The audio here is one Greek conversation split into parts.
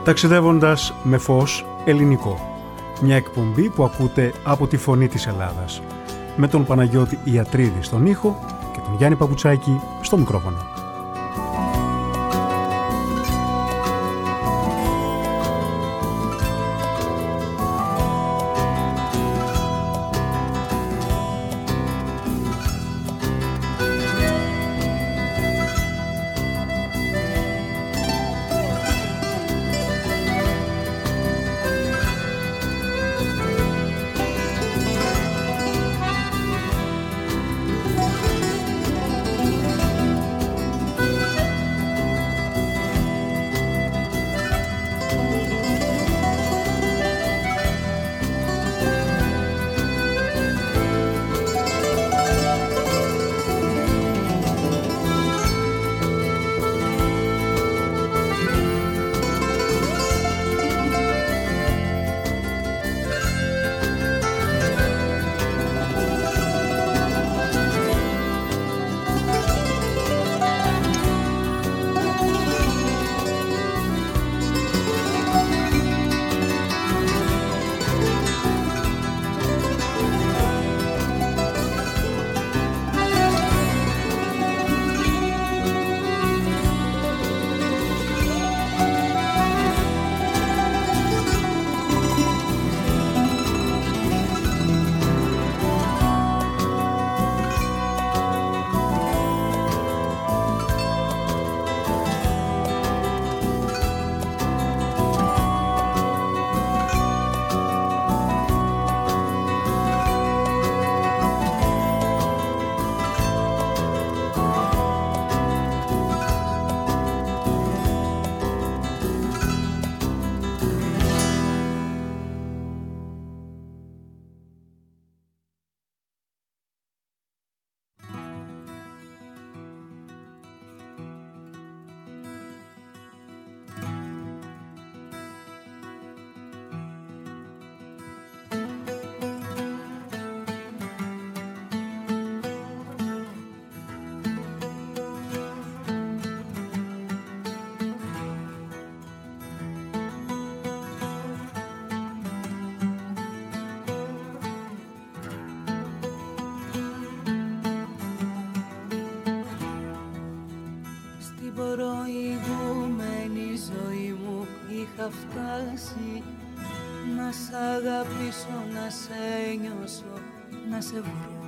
ταξιδεύοντας με φως ελληνικό. Μια εκπομπή που ακούτε από τη Φωνή της Ελλάδας. Με τον Παναγιώτη Ιατρίδη στον ήχο και τον Γιάννη Παπουτσάκη στο μικρόφωνο. προηγούμενη ζωή μου είχα φτάσει να σ' αγαπήσω, να σε νιώσω, να σε βρω.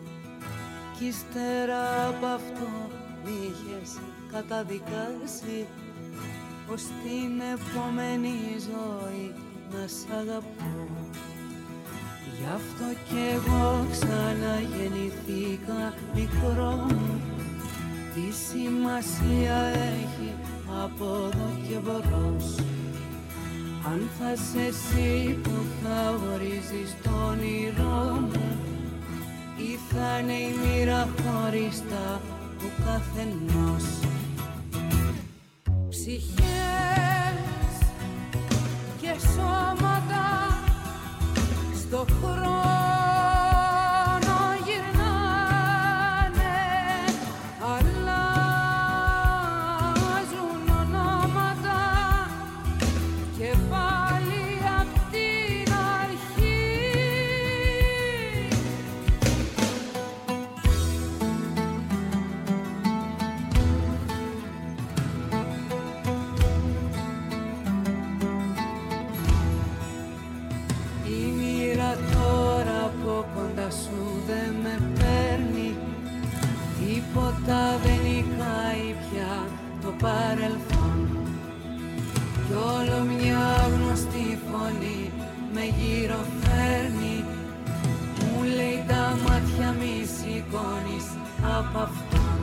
Κι ύστερα από αυτό μ' είχες καταδικάσει πως την επόμενη ζωή να σ' αγαπώ. Γι' αυτό κι εγώ ξαναγεννηθήκα μικρό μου. Τι σημασία έχει από εδώ και μπρος, αν θα είσαι εσύ που θα ορίζεις το όνειρό μου ή θα είναι η μοίρα χωριστά του καθενός. Ψυχές και σώματα στο χρόνο δεν νικάει πια το παρελθόν κι όλο μια γνωστή φωνή με γύρω φέρνει. Μου λέει τα μάτια μη σηκώνεις απ' αυτόν.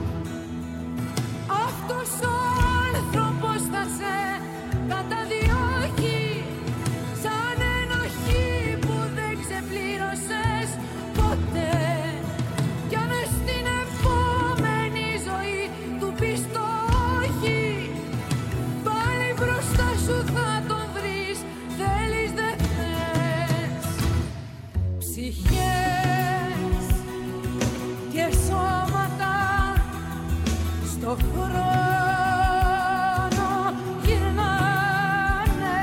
Αυτός ο άνθρωπος θα σε καταδιώκει σαν ενοχή που δεν ξεπλήρωσες ποτέ. Κι αν στην επόμενη ζωή του πεις το όχι, πάλι μπροστά σου θα τον βρεις, θέλεις δεν θες. Ψυχές και σώματα στο χρόνο γυρνάνε,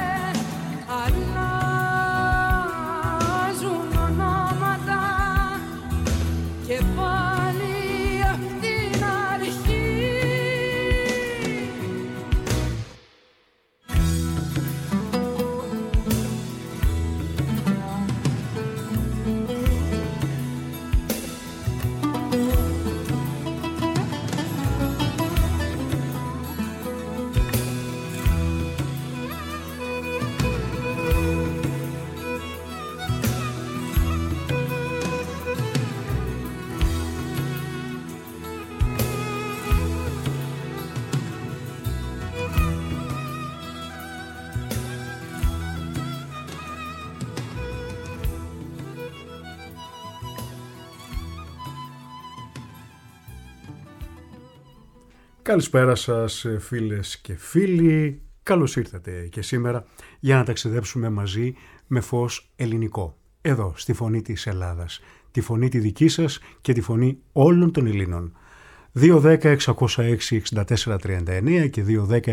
Καλησπέρα σας φίλες και φίλοι. Καλώς ήρθατε και σήμερα για να ταξιδέψουμε μαζί με φως ελληνικό. Εδώ, στη φωνή της Ελλάδας. Τη φωνή τη δική σας και τη φωνή όλων των Ελλήνων. 210-606-6439 και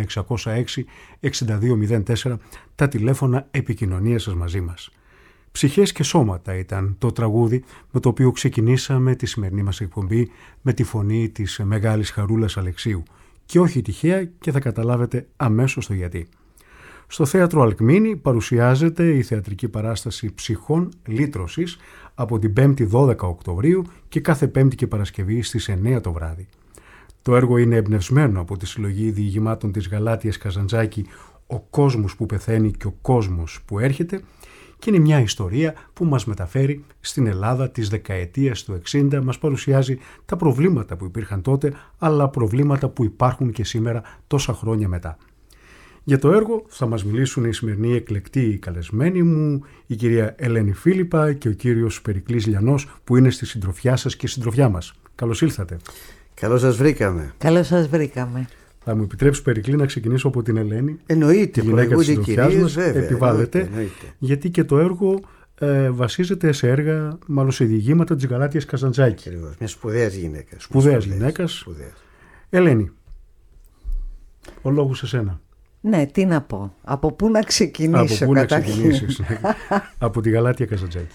210-606-6204 τα τηλέφωνα επικοινωνίας σας μαζί μας. «Ψυχές και σώματα» ήταν το τραγούδι με το οποίο ξεκινήσαμε τη σημερινή μας εκπομπή με τη φωνή της μεγάλης Χαρούλας Αλεξίου. Και όχι τυχαία, και θα καταλάβετε αμέσως το γιατί. Στο θέατρο Αλκμήνη παρουσιάζεται η θεατρική παράσταση «Ψυχών Λύτρωσης» από την 5η 12 Οκτωβρίου και κάθε Πέμπτη και Παρασκευή στις 9 το βράδυ. Το έργο είναι εμπνευσμένο από τη συλλογή διηγημάτων της Γαλάτειας Καζαντζάκη «Ο κόσμος που πεθαίνει και ο κόσμος που έρχεται» και είναι μια ιστορία που μας μεταφέρει στην Ελλάδα της δεκαετίας του 60, μας παρουσιάζει τα προβλήματα που υπήρχαν τότε, αλλά προβλήματα που υπάρχουν και σήμερα τόσα χρόνια μετά. Για το έργο θα μας μιλήσουν οι σημερινοί εκλεκτοί καλεσμένοι μου, η κυρία Ελένη Φίλιππα και ο κύριος Περικλής Λιανός, που είναι στη συντροφιά σας και συντροφιά μας. Καλώς ήλθατε. Καλώς σας βρήκαμε. Καλώς σας βρήκαμε. Θα μου επιτρέψει, Περικλή, να ξεκινήσω από την Ελένη. Εννοείται, τη γυναίκα της συντροφιάς μας, βέβαια, επιβάλλεται, εννοείται. Γιατί και το έργο βασίζεται σε έργα, μάλλον σε διηγήματα της Γαλάτειας Καζαντζάκη. Ακριβώς, μια σπουδαίας γυναίκας. Σπουδαίας γυναίκας. Ελένη, ο λόγος σε σένα. Ναι, τι να πω. Από πού να ξεκινήσω? Από πού να ξεκινήσεις? Από τη Γαλάτεια Καζαντζάκη.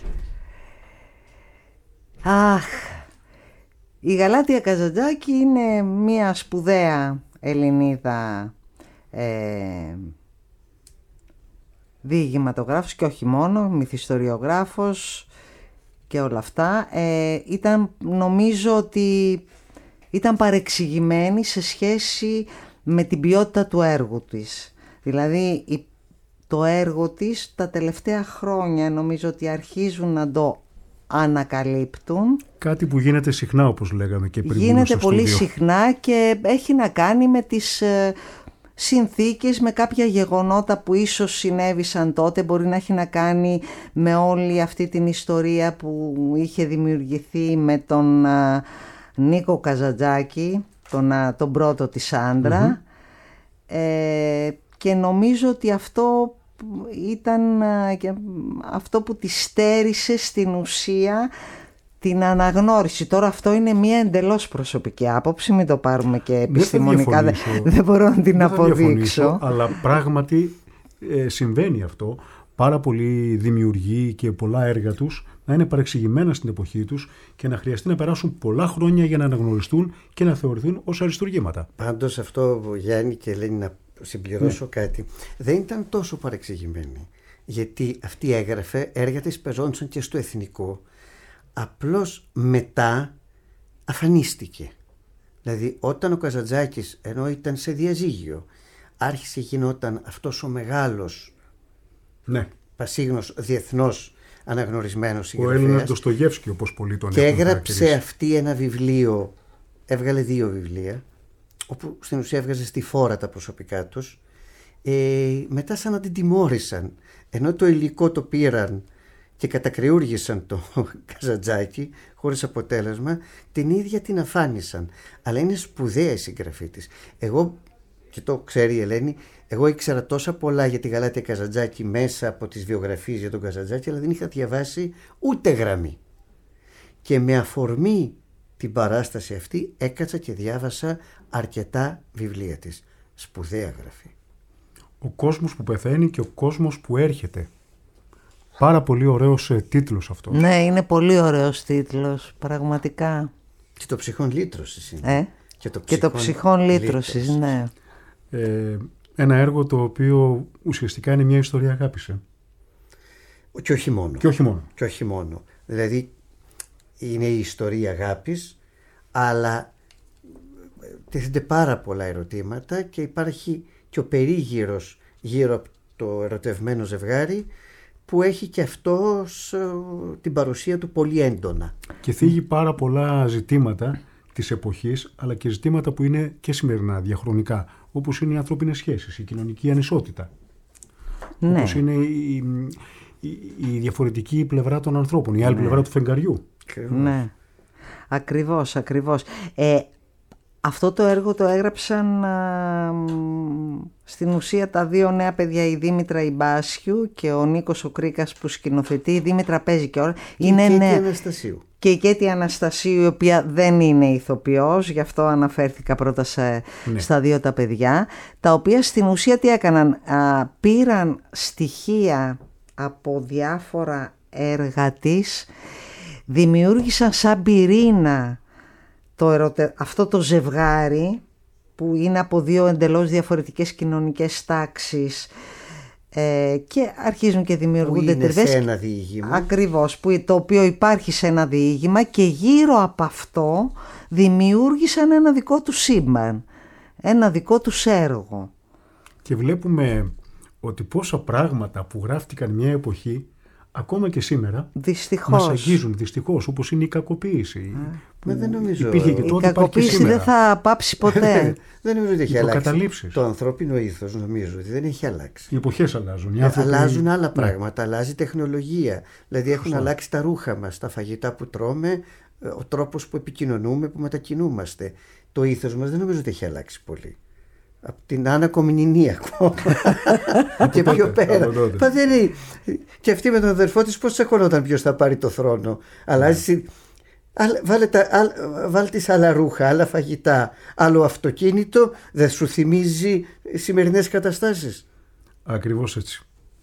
Αχ, η Γαλάτεια Καζαντζάκη είναι μια σπουδαία Ελληνίδα διηγηματογράφος και όχι μόνο, μυθιστοριογράφος και όλα αυτά. Νομίζω ότι ήταν παρεξηγημένη σε σχέση με την ποιότητα του έργου της. Δηλαδή το έργο της τα τελευταία χρόνια νομίζω ότι αρχίζουν να το ανακαλύπτουν. Κάτι που γίνεται συχνά, όπως λέγαμε και πριν. Γίνεται πολύ συχνά και έχει να κάνει με τις συνθήκες, με κάποια γεγονότα που ίσως συνέβησαν τότε. Μπορεί να έχει να κάνει με όλη αυτή την ιστορία που είχε δημιουργηθεί με τον Νίκο Καζαντζάκη, τον πρώτο της άντρα. Και νομίζω ότι αυτό ήταν αυτό που τη στέρισε στην ουσία την αναγνώριση. Τώρα αυτό είναι μια εντελώς προσωπική άποψη, μην το πάρουμε και επιστημονικά, δεν μπορώ να την αποδείξω. Αλλά πράγματι συμβαίνει αυτό. Πάρα πολλοί δημιουργοί και πολλά έργα τους να είναι παρεξηγημένα στην εποχή τους και να χρειαστεί να περάσουν πολλά χρόνια για να αναγνωριστούν και να θεωρηθούν ως αριστουργήματα. Πάντως αυτό, Γιάννη και Ελένη, να συμπληρώσω κάτι, δεν ήταν τόσο παρεξηγημένη. Γιατί αυτή έγραφε, έργα της παίζονταν και στο Εθνικό, απλώς μετά αφανίστηκε. Δηλαδή όταν ο Καζαντζάκης, ενώ ήταν σε διαζύγιο, άρχισε γινόταν αυτός ο μεγάλος, πασίγνος, διεθνώς αναγνωρισμένος συγγραφέας. Ο Έλληνας Ντοστογεύσκη, όπως πολλοί τον έχουν και έγραψε χαρακτηρίσει. αυτή ένα βιβλίο, έβγαλε 2 βιβλία, όπου στην ουσία έβγαζε στη φόρα τα προσωπικά τους. Μετά σαν να την τιμώρησαν, ενώ το υλικό το πήραν και κατακριούργησαν το Καζαντζάκη χωρίς αποτέλεσμα, την ίδια την αφάνισαν. Αλλά είναι σπουδαία η συγγραφή της. Εγώ, και το ξέρει η Ελένη, εγώ ήξερα τόσα πολλά για τη Γαλάτεια Καζαντζάκη μέσα από τις βιογραφίες για τον Καζαντζάκη, αλλά δεν είχα διαβάσει ούτε γραμμή. Και με αφορμή την παράσταση αυτή έκατσα και διάβασα αρκετά βιβλία της. Σπουδαία γραφή. Ο κόσμος που πεθαίνει και ο κόσμος που έρχεται. Πάρα πολύ ωραίος τίτλος αυτός. Ναι, είναι πολύ ωραίος τίτλος, πραγματικά. Και το ψυχών λύτρωσης είναι. Και το ψυχών λύτρωσης, ναι. Ένα έργο το οποίο ουσιαστικά είναι μια ιστορία αγάπης. Και όχι μόνο. Και όχι μόνο. Δηλαδή είναι η ιστορία αγάπης, αλλά τίθενται πάρα πολλά ερωτήματα και υπάρχει και ο περίγυρος γύρω από το ερωτευμένο ζευγάρι, που έχει και αυτό την παρουσία του πολύ έντονα. Και θίγει πάρα πολλά ζητήματα της εποχής, αλλά και ζητήματα που είναι και σημερινά, διαχρονικά, όπως είναι οι ανθρώπινες σχέσεις, η κοινωνική ανισότητα. Ναι. Όπως είναι η διαφορετική πλευρά των ανθρώπων, η άλλη πλευρά του φεγγαριού. Ναι, ακριβώς. Αυτό το έργο το έγραψαν στην ουσία τα δύο νέα παιδιά, η Δήμητρα Ιμπάσιου και ο Νίκος ο Κρίκας που σκηνοθετεί. Η Δήμητρα παίζει και όλα. Είναι η Κέτη Αναστασίου. Και η Κέτη Αναστασίου, η οποία δεν είναι ηθοποιός, γι' αυτό αναφέρθηκα πρώτα στα δύο τα παιδιά, τα οποία στην ουσία τι έκαναν, πήραν στοιχεία από διάφορα έργα της, δημιούργησαν σαν πυρήνα αυτό το ζευγάρι που είναι από δύο εντελώς διαφορετικές κοινωνικές τάξεις και αρχίζουν και δημιουργούνται τριβές. Που είναι σε ένα διήγημα. Ακριβώς, το οποίο υπάρχει σε ένα διήγημα και γύρω από αυτό δημιούργησαν ένα δικό του σύμπαν, ένα δικό του έργο. Και βλέπουμε ότι πόσα πράγματα που γράφτηκαν μια εποχή ακόμα και σήμερα μας αγγίζουν, δυστυχώς, όπως είναι η κακοποίηση. Δεν νομίζω. Η κακοποίηση δεν θα πάψει ποτέ. Δεν νομίζω ότι έχει αλλάξει. Το ανθρώπινο ήθος νομίζω ότι δεν έχει αλλάξει. Οι εποχές αλλάζουν. Αλλάζουν άλλα πράγματα, αλλάζει η τεχνολογία. Δηλαδή έχουν αλλάξει τα ρούχα μας, τα φαγητά που τρώμε, ο τρόπος που επικοινωνούμε, που μετακινούμαστε. Το ήθος μας δεν νομίζω ότι έχει αλλάξει πολύ. Από την Άννα Κομνηνή ακόμα και πιο πέρα. Και αυτή με τον αδερφό της πώς τσακωνόταν ποιος θα πάρει το θρόνο. Αλλάζει. Βάλτε της άλλα ρούχα, άλλα φαγητά, άλλο αυτοκίνητο, δεν σου θυμίζει σημερινές καταστάσεις? Ακριβώς έτσι.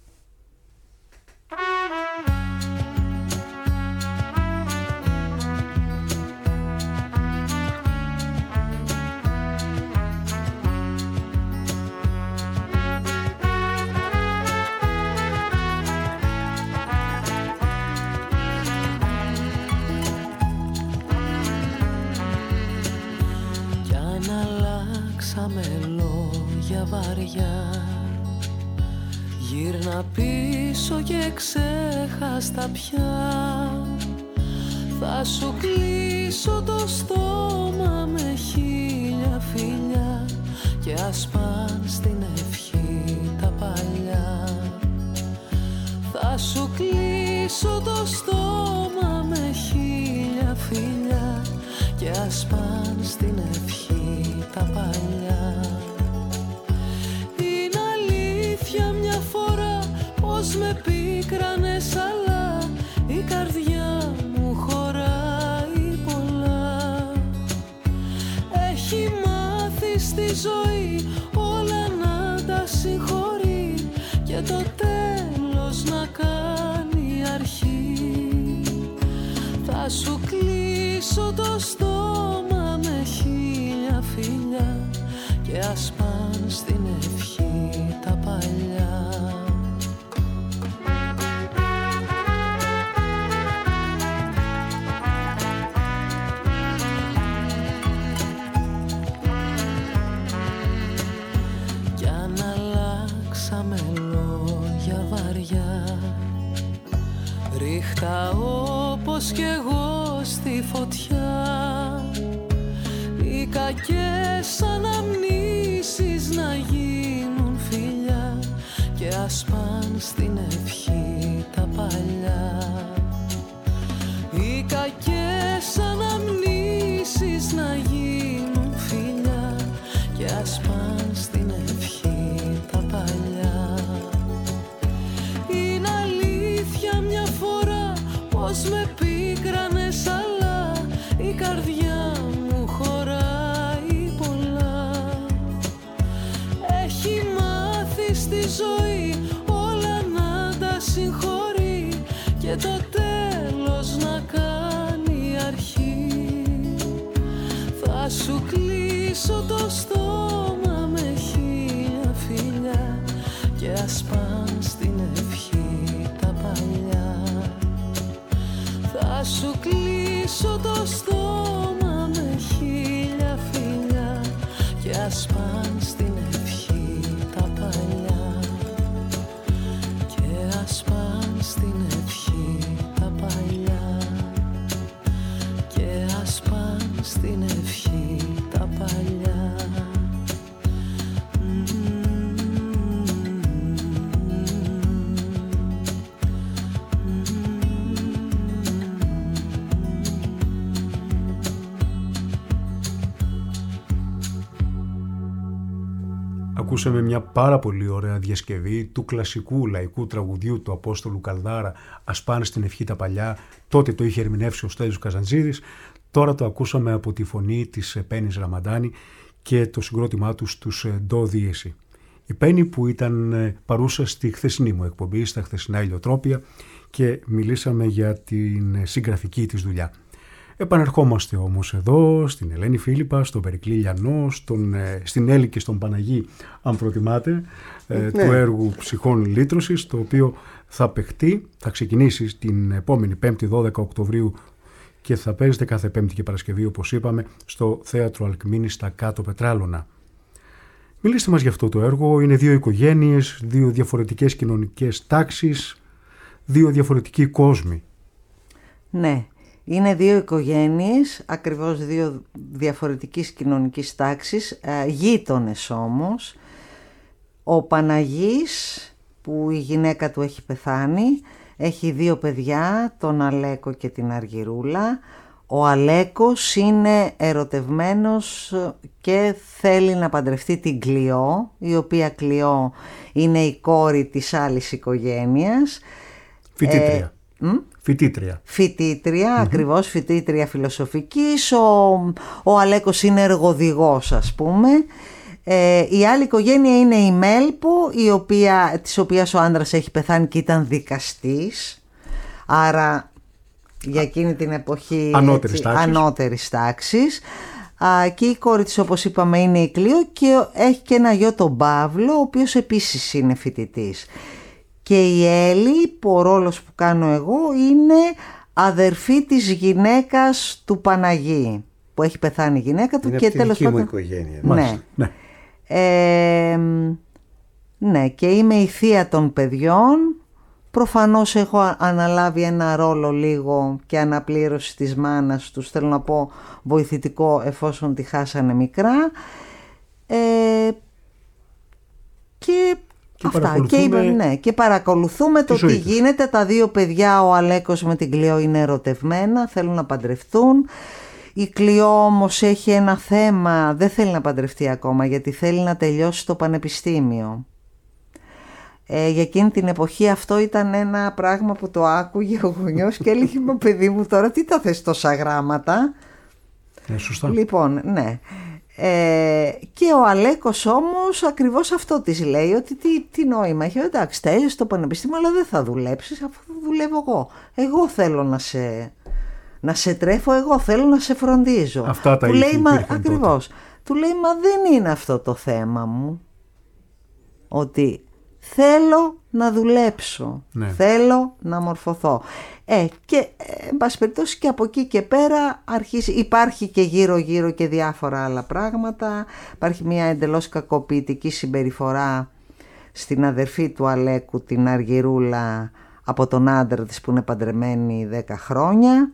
Γύρνα πίσω και ξέχαστα πια. Θα σου κλείσω το στόμα με 1000 φιλιά και ας παν στην ευχή τα παλιά. Θα σου κλείσω το στόμα με 1000 φιλιά και ας παν στην ευχή τα παλιά. Μια φορά πως με πίκρανες, αλλά η καρδιά μου χωράει πολλά. Έχει μάθει στη ζωή όλα να τα συγχωρεί και το τέλος να κάνει αρχή. Θα σου κλείσω το στόμα με 1000 φιλιά και ας παν στην ευχή τα παλιά. Κι αν αλλάξαμε λόγια βαριά, ρίχτα όπως κι εγώ στη φωτιά. Οι κακές αναμνήσεις να γίνουν φιλιά και ας παν στην ευχή τα παλιά. Οι κακές αναμνήσεις να γίνουν φιλιά και ας παν στην ευχή τα παλιά. Είναι αλήθεια μια φορά πως με πίκρανες, αλλά η καρδιά μου χωράει πολλά. Έχει μάθει στη ζωή όλα να τα συγχωρεί και το τέλος να κάνει αρχή. Θα σου κλείσω το στόμα με 1000 φιλιά και ας παν στην ευχή τα παλιά. Θα σου κλείσω το στόμα με 1000 φιλιά και ας παν στην ευχή τα παλιά. Και ας παν στην ευχή τα παλιά. Και ας παν στην ευχή τα παλιά. Ακούσαμε μια πάρα πολύ ωραία διασκευή του κλασικού λαϊκού τραγουδιού του Απόστολου Καλδάρα, «Ας πάνε στην ευχή τα παλιά». Τότε το είχε ερμηνεύσει ο Στέλιος Καζαντζίδης. Τώρα το ακούσαμε από τη φωνή της Πέννης Ραμαντάνη και το συγκρότημά τους, τους Ντο Δίεση. Η Πέννη που ήταν παρούσα στη χθεσινή μου εκπομπή, στα χθεσινά Ηλιοτρόπια, και μιλήσαμε για την συγγραφική της δουλειά. Επανερχόμαστε όμως εδώ στην Ελένη Φίλιππα, στον Περικλή Λιανό, στην Έλλη και στον Παναγί, αν προτιμάτε, του έργου Ψυχών Λύτρωσης, το οποίο θα ξεκινήσει την επόμενη 5η 12 Οκτωβρίου και θα παίζεται κάθε Πέμπτη και Παρασκευή, όπως είπαμε, στο Θέατρο Αλκμήνης στα Κάτω Πετράλωνα. Μιλήστε μας για αυτό το έργο. Είναι δύο οικογένειες, δύο διαφορετικές κοινωνικές τάξεις, δύο διαφορετικοί κόσμοι. Ναι. Είναι δύο οικογένειες, ακριβώς δύο διαφορετικής κοινωνικής τάξης, γείτονες όμως. Ο Παναγής, που η γυναίκα του έχει πεθάνει, έχει δύο παιδιά, τον Αλέκο και την Αργυρούλα. Ο Αλέκος είναι ερωτευμένος και θέλει να παντρευτεί την Κλειό, η οποία Κλειό είναι η κόρη της άλλης οικογένειας. Φοιτήτρια, ακριβώς, φοιτήτρια φιλοσοφικής. Ο Αλέκος είναι εργοδηγός, ας πούμε. Η άλλη οικογένεια είναι η Μέλπο, της οποίας ο άντρας έχει πεθάνει και ήταν δικαστής. Άρα για εκείνη την εποχή ανώτερης τάξης. Και η κόρη της, όπως είπαμε, είναι η Κλείο, και έχει και ένα γιο, τον Παύλο, ο οποίος επίσης είναι φοιτητής. Και η Έλλη, που ο ρόλος που κάνω εγώ, είναι αδερφή της γυναίκας του Παναγί, που έχει πεθάνει η γυναίκα του. Είναι και από τη δική μου οικογένεια. Ναι. Ναι, και είμαι η θεία των παιδιών. Προφανώς έχω αναλάβει ένα ρόλο λίγο και αναπλήρωση της μάνας τους, θέλω να πω βοηθητικό, εφόσον τη χάσανε μικρά. Και παρακολουθούμε το τι γίνεται. Τα δύο παιδιά, ο Αλέκος με την Κλειό, είναι ερωτευμένα, θέλουν να παντρευτούν. Η Κλειό όμως έχει ένα θέμα, δεν θέλει να παντρευτεί ακόμα, γιατί θέλει να τελειώσει το πανεπιστήμιο. Για εκείνη την εποχή αυτό ήταν ένα πράγμα που το άκουγε ο γονιός και έλεγε, μα παιδί μου, τώρα τι τα θες τόσα γράμματα. Σωστά. Λοιπόν, ναι. Και ο Αλέκος όμως ακριβώς αυτό της λέει, ότι τι νόημα έχει, εντάξει, τέλειωσε το πανεπιστήμιο, αλλά δεν θα δουλέψεις, αφού δουλεύω εγώ θέλω να σε τρέφω, εγώ θέλω να σε φροντίζω. Αυτά τα ακριβώς. Του λέει, μα δεν είναι αυτό το θέμα μου, ότι θέλω να δουλέψω, θέλω να μορφωθώ. Και εν πάση περιπτώσει, και από εκεί και πέρα υπάρχει και γύρω και διάφορα άλλα πράγματα. Υπάρχει μια εντελώς κακοποιητική συμπεριφορά στην αδερφή του Αλέκου, την Αργυρούλα, από τον άντρα της που είναι παντρεμένη 10 χρόνια.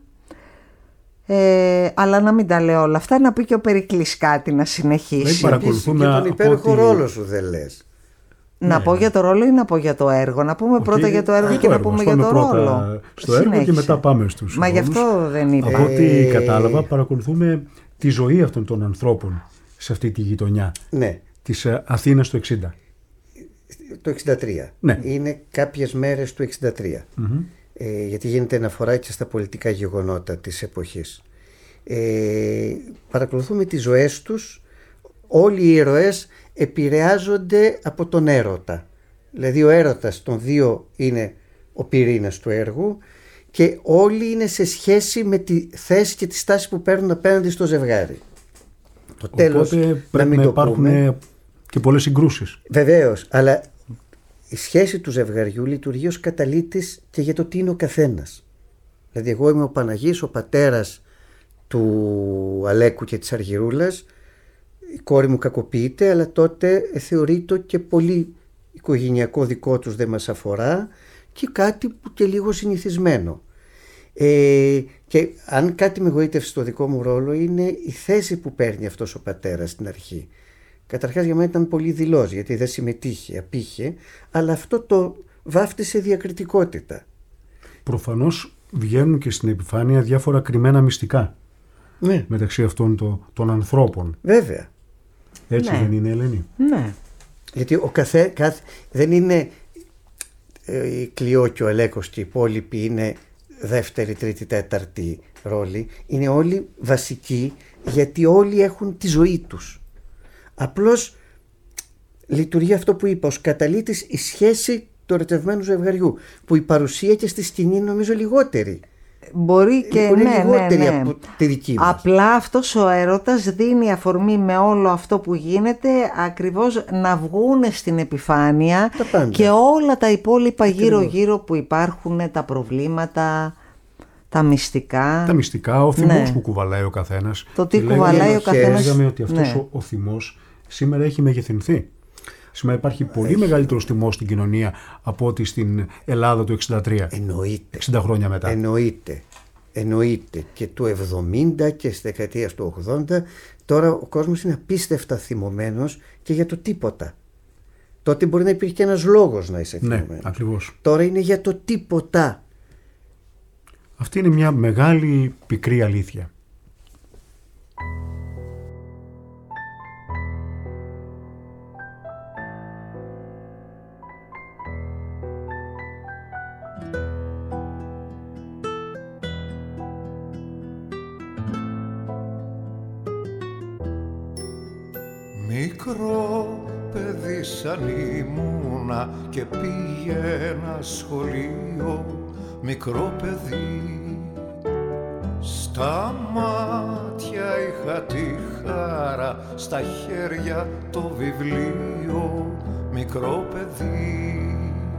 Αλλά να μην τα λέω όλα αυτά, να πει και ο Περικλής κάτι να συνεχίσει. Για τον υπέροχο ρόλο σου δεν λες. Να πω για το ρόλο ή να πω για το έργο? Να πούμε πρώτα για το έργο και να πούμε για το ρόλο. Στο έργο και μετά πάμε στους ρόλους. Γι' αυτό δεν είπε. Από ό,τι κατάλαβα, παρακολουθούμε τη ζωή αυτών των ανθρώπων σε αυτή τη γειτονιά της Αθήνας το 60. Το 63. Είναι κάποιες μέρες του 63. Γιατί γίνεται αναφορά και στα πολιτικά γεγονότα της εποχής. Παρακολουθούμε τις ζωές τους. Όλοι οι ήρωες επηρεάζονται από τον έρωτα. Δηλαδή ο έρωτας των δύο είναι ο πυρήνας του έργου και όλοι είναι σε σχέση με τη θέση και τη στάση που παίρνουν απέναντι στο ζευγάρι. Το τέλος, πρέπει να υπάρχουν και πολλές συγκρούσεις. Βεβαίως, αλλά η σχέση του ζευγαριού λειτουργεί ως καταλύτης και για το τι είναι ο καθένας. Δηλαδή εγώ είμαι ο Παναγής, ο πατέρας του Αλέκου και της Αργυρούλας. Η κόρη μου κακοποιείται, αλλά τότε θεωρείται και πολύ οικογενειακό, δικό τους, δεν μας αφορά, και κάτι που και λίγο συνηθισμένο. Και αν κάτι με εγωίτευσε στο δικό μου ρόλο, είναι η θέση που παίρνει αυτός ο πατέρας στην αρχή. Καταρχάς για μένα ήταν πολύ δειλός, γιατί δεν συμμετείχε, απήχε, αλλά αυτό το βάφτισε διακριτικότητα. Προφανώς βγαίνουν και στην επιφάνεια διάφορα κρυμμένα μυστικά μεταξύ αυτών των ανθρώπων. Βέβαια. Έτσι δεν είναι, Ελένη? Ναι. Γιατί δεν είναι η Κλειό και ο Ελέκος και οι υπόλοιποι είναι δεύτερη, τρίτη, τέταρτη ρόλη. Είναι όλοι βασικοί, γιατί όλοι έχουν τη ζωή τους. Απλώς λειτουργεί αυτό που είπα, ως καταλήτης η σχέση του ερωτευμένου ζευγαριού, που η παρουσία και στη σκηνή είναι νομίζω λιγότερη. Μπορεί και λιγότερη από τη δική μας. Απλά αυτός ο έρωτας δίνει αφορμή με όλο αυτό που γίνεται ακριβώς να βγουν στην επιφάνεια και όλα τα υπόλοιπα γύρω-γύρω που υπάρχουν, τα προβλήματα, τα μυστικά. Τα μυστικά, ο θυμός που κουβαλάει ο καθένας. Το τι κουβαλάει ο καθένας. Λέγαμε ότι αυτός ο θυμός σήμερα έχει μεγεθυνθεί. Σήμερα υπάρχει πολύ μεγαλύτερος θυμός στην κοινωνία από ότι στην Ελλάδα του 1963. Εννοείται. 60 χρόνια μετά. Εννοείται. Και του 70 και στη δεκαετία του 80, τώρα ο κόσμος είναι απίστευτα θυμωμένος και για το τίποτα. Τότε μπορεί να υπήρχε και ένας λόγος να είσαι θυμωμένος. Ναι, ακριβώς. Τώρα είναι για το τίποτα. Αυτή είναι μια μεγάλη πικρή αλήθεια. Μικρό παιδί σαν ήμουνα και πήγαινα σχολείο, μικρό παιδί, στα μάτια είχα τη χαρά, στα χέρια το βιβλίο, μικρό παιδί.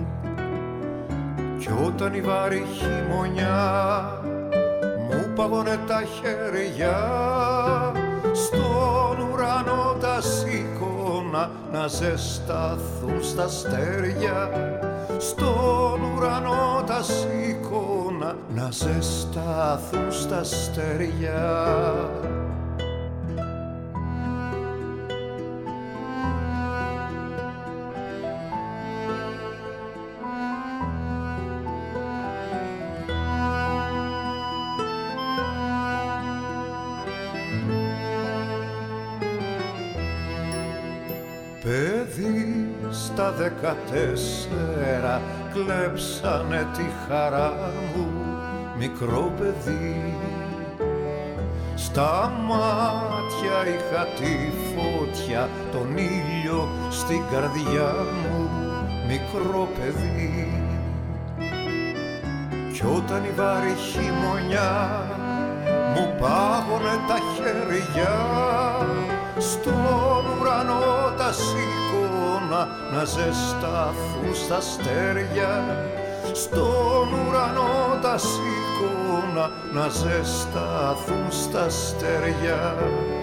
Κι όταν η βάρη χειμωνιά μου παγώνε τα χέρια, στον ουρανό τα σήκωνα να ζεσταθούν στα αστέρια. Στον ουρανό τα σήκωνα να ζεσταθούν στα αστέρια. Παιδί στα 14 κλέψανε τη χαρά μου, μικρό παιδί. Στα μάτια είχα τη φωτιά, τον ήλιο στην καρδιά μου, μικρό παιδί. Κι όταν η βάρη χειμωνιά μου πάγωνε τα χέρια, στον ουρανό τα σήκωνα να ζεσταθούν στα αστέρια. Στον ουρανό τα σήκωνα να ζεσταθούν στα αστέρια.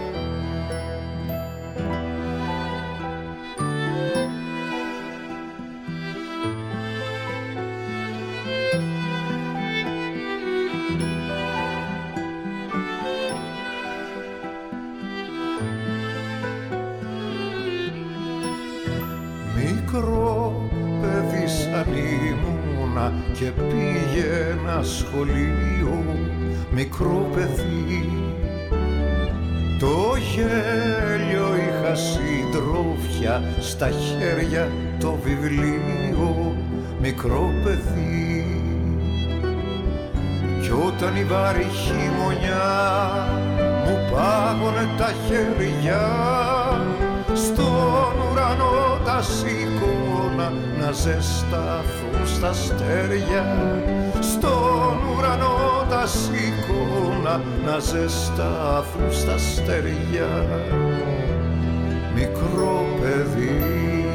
Μικρό παιδί σαν ήμουνα και πήγαινα σχολείο, μικρό παιδί. Το γέλιο είχα συντρόφια, στα χέρια το βιβλίο, μικρό παιδί. Κι όταν η βάρη χειμωνιά μου πάγωνε τα χέρια, στον ουρανό τα σήκωνα να ζεσταθούν στα αστέρια. Στον ουρανό τα σήκωνα να ζεσταθούν στα αστέρια, μικρό παιδί.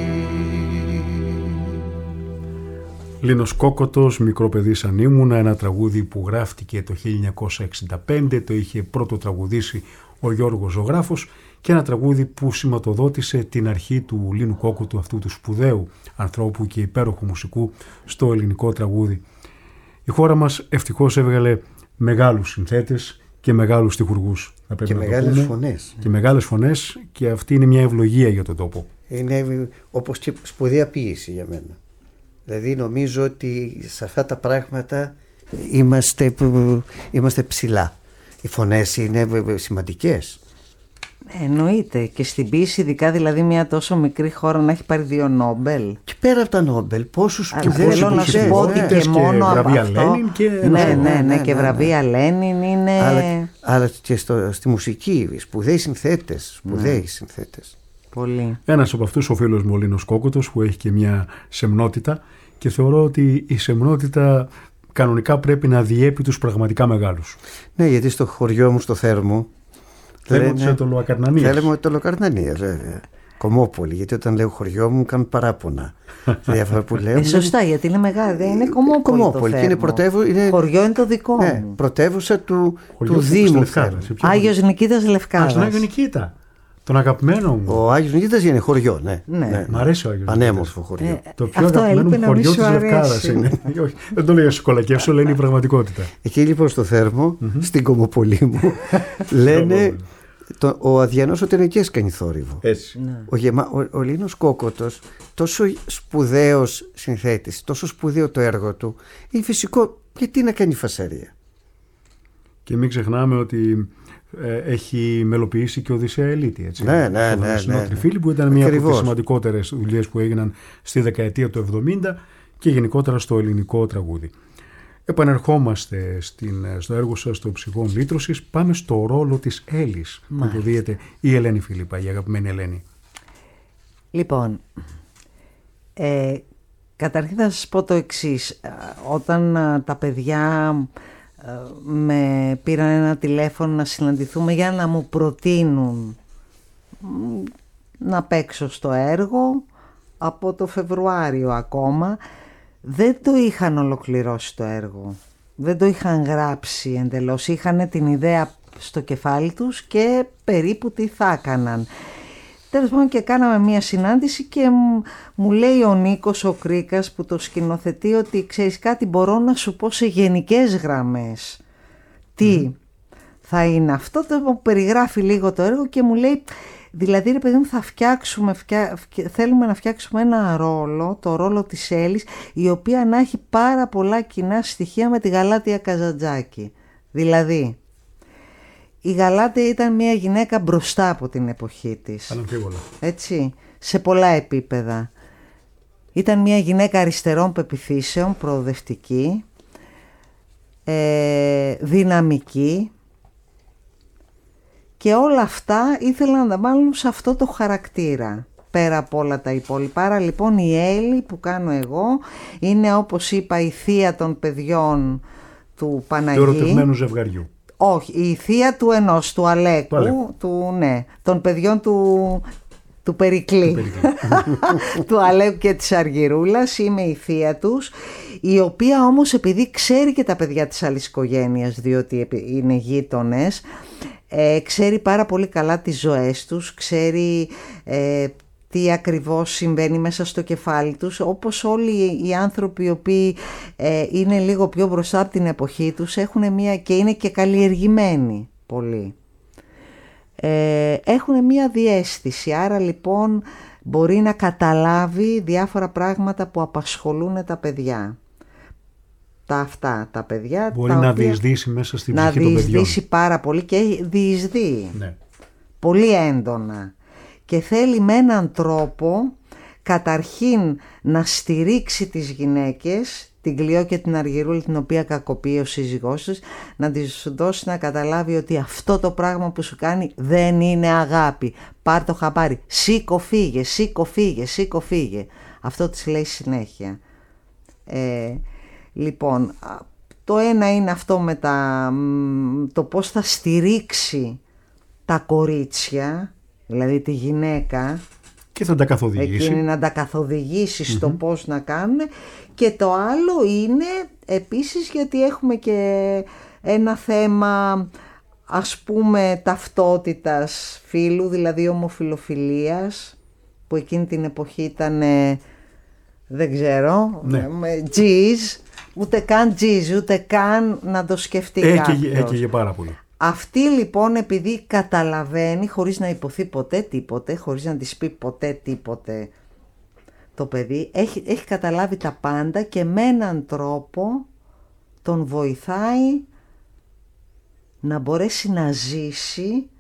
Λίνος Κόκοτος, μικρό παιδί σαν ήμουνα, ένα τραγούδι που γράφτηκε το 1965, το είχε πρώτο τραγουδήσει ο Γιώργος Ζωγράφος και ένα τραγούδι που σηματοδότησε την αρχή του Λίνου Κόκοτου, αυτού του σπουδαίου ανθρώπου και υπέροχου μουσικού στο ελληνικό τραγούδι. Η χώρα μας ευτυχώς έβγαλε μεγάλους συνθέτες και μεγάλους στιχουργούς. Και μεγάλες φωνές. Και μεγάλες φωνές, και αυτή είναι μια ευλογία για τον τόπο. Είναι όπως και σπουδαία ποίηση για μένα. Δηλαδή νομίζω ότι σε αυτά τα πράγματα είμαστε ψηλά. Οι φωνές είναι σημαντικές. Εννοείται. Και στην ποίηση, ειδικά δηλαδή μια τόσο μικρή χώρα να έχει πάρει 2 Νόμπελ. Και πέρα από τα Νόμπελ, πόσους σπουδαίους. Θέλω να σου πω ότι και μόνο από αυτό. Ναι, και βραβεία Λένιν είναι. Αλλά και στη μουσική, σπουδαίοι συνθέτες. Πολύ. Ένας από αυτούς ο φίλος μου ο Λίνος Κόκοτος, που έχει και μια σεμνότητα, και θεωρώ ότι η σεμνότητα κανονικά πρέπει να διέπει τους πραγματικά μεγάλους. Ναι, γιατί στο χωριό μου στο Θέρμο Θέλουμε το Λοακαρνανίας. Θέλουμε το Λοακαρνανίας, βέβαια. Κομμόπολη, γιατί όταν λέω χωριό μου κάνουν παράπονα. Διάφορα που λέω. Σωστά, γιατί είναι μεγάλη. Είναι Κομμόπολη. Και είναι χωριό είναι το δικό μου. Πρωτεύουσα του Δήμου. Άγιος Νικήτας Λευκάδας. Στον Άγιο Νικήτα. Τον αγαπημένο μου. Ο Άγιος Νικήτας είναι χωριό, ναι. Μ' αρέσει ο Άγιος Νικήτας. Πανέμορφο χωριό. Το πιο αγαπημένο μου χωριό της Λευκάδας είναι. Όχι, δεν το λέω για σκολακεύσω, λένε η πραγματικότητα. Εκεί λοιπόν στο Θέρμο, στην Κομμοπολή μου, λένε ο Αδιανός ο Τενεκές κάνει θόρυβο. Ο Λίνος Κόκοτος, τόσο σπουδαίος συνθέτης, τόσο σπουδαίο το έργο του, είναι φυσικό γιατί να κάνει φασαρία. Και μην ξεχνάμε ότι έχει μελοποιήσει και Οδυσσέα Ελίτη. Έτσι. Ναι. Τριφύλι, που ήταν μια από τις σημαντικότερες δουλειές που έγιναν στη δεκαετία του 70 και γενικότερα στο ελληνικό τραγούδι. Επανερχόμαστε στο έργο σας, το Ψυχών Λύτρωσης. Πάμε στο ρόλο της Έλλης που αποδίεται η Ελένη Φίλιππα, η αγαπημένη Ελένη. Λοιπόν, καταρχήν θα σας πω το εξής. Όταν τα παιδιά με πήραν ένα τηλέφωνο να συναντηθούμε για να μου προτείνουν να παίξω στο έργο, από το Φεβρουάριο ακόμα, δεν το είχαν ολοκληρώσει το έργο, δεν το είχαν γράψει εντελώς, είχαν την ιδέα στο κεφάλι τους και περίπου τι θα έκαναν. Τέλος πάντων, και κάναμε μια συνάντηση και μου λέει ο Νίκος ο Κρίκας που το σκηνοθετεί ότι ξέρεις κάτι, μπορώ να σου πω σε γενικές γραμμές τι θα είναι αυτό. Μου περιγράφει λίγο το έργο και μου λέει, δηλαδή ρε παιδί μου, θέλουμε να φτιάξουμε ένα ρόλο, το ρόλο της Έλλης, η οποία να έχει πάρα πολλά κοινά στοιχεία με τη Γαλάτια Καζαντζάκη. Δηλαδή, η Γαλάτια ήταν μια γυναίκα μπροστά από την εποχή της. Αναμφίβολα. Έτσι, σε πολλά επίπεδα. Ήταν μια γυναίκα αριστερών πεποιθήσεων, προοδευτική, δυναμική, και όλα αυτά ήθελαν να τα βάλουν σε αυτό το χαρακτήρα, πέρα από όλα τα υπόλοιπα. Άρα λοιπόν η Έλλη που κάνω εγώ είναι, όπως είπα, η θεία των παιδιών του Παναγί. Του ερωτευμένου ζευγαριού. Όχι, η θεία του ενός, του Αλέκου, των παιδιών του Περικλή, του Αλέκου και της Αργυρούλας. Είμαι η θεία τους, η οποία όμως, επειδή ξέρει και τα παιδιά της άλλης οικογένειας, διότι είναι γείτονες, ξέρει πάρα πολύ καλά τις ζωές τους, ξέρει τι ακριβώς συμβαίνει μέσα στο κεφάλι τους, όπως όλοι οι άνθρωποι οι οποίοι είναι λίγο πιο μπροστά από την εποχή τους, έχουν και είναι και καλλιεργημένοι πολύ. Έχουν μία διαίσθηση, άρα λοιπόν μπορεί να καταλάβει διάφορα πράγματα που απασχολούν τα παιδιά. Τα παιδιά μπορεί να διεισδύσει μέσα στην ψυχή των παιδιών. Να διεισδύσει πάρα πολύ και διεισδύει πολύ έντονα, και θέλει με έναν τρόπο καταρχήν να στηρίξει τις γυναίκες, την Κλειό και την Αργυρούλη, την οποία κακοποιεί ο σύζυγός τους, να της δώσει να καταλάβει ότι αυτό το πράγμα που σου κάνει δεν είναι αγάπη. Πάρ' το χαμπάρι, σήκω φύγε, σήκω φύγε, σήκω φύγε. Αυτό της λέει συνέχεια. Λοιπόν, το ένα είναι αυτό με το πώς θα στηρίξει τα κορίτσια, δηλαδή τη γυναίκα, και θα τα καθοδηγήσει. Εκείνη να τα καθοδηγήσει στο πώς να κάνουν. Και το άλλο είναι επίσης, γιατί έχουμε και ένα θέμα, ας πούμε, ταυτότητας φύλου, δηλαδή ομοφιλοφιλίας, που εκείνη την εποχή ήταν, δεν ξέρω, τζιζ, ούτε καν να το σκεφτεί κάποιος. Έκαιγε πάρα πολύ. Αυτή λοιπόν, επειδή καταλαβαίνει, χωρίς να υποθεί ποτέ τίποτε, χωρίς να της πει ποτέ τίποτε, το παιδί έχει καταλάβει τα πάντα και με έναν τρόπο τον βοηθάει να μπορέσει να ζήσει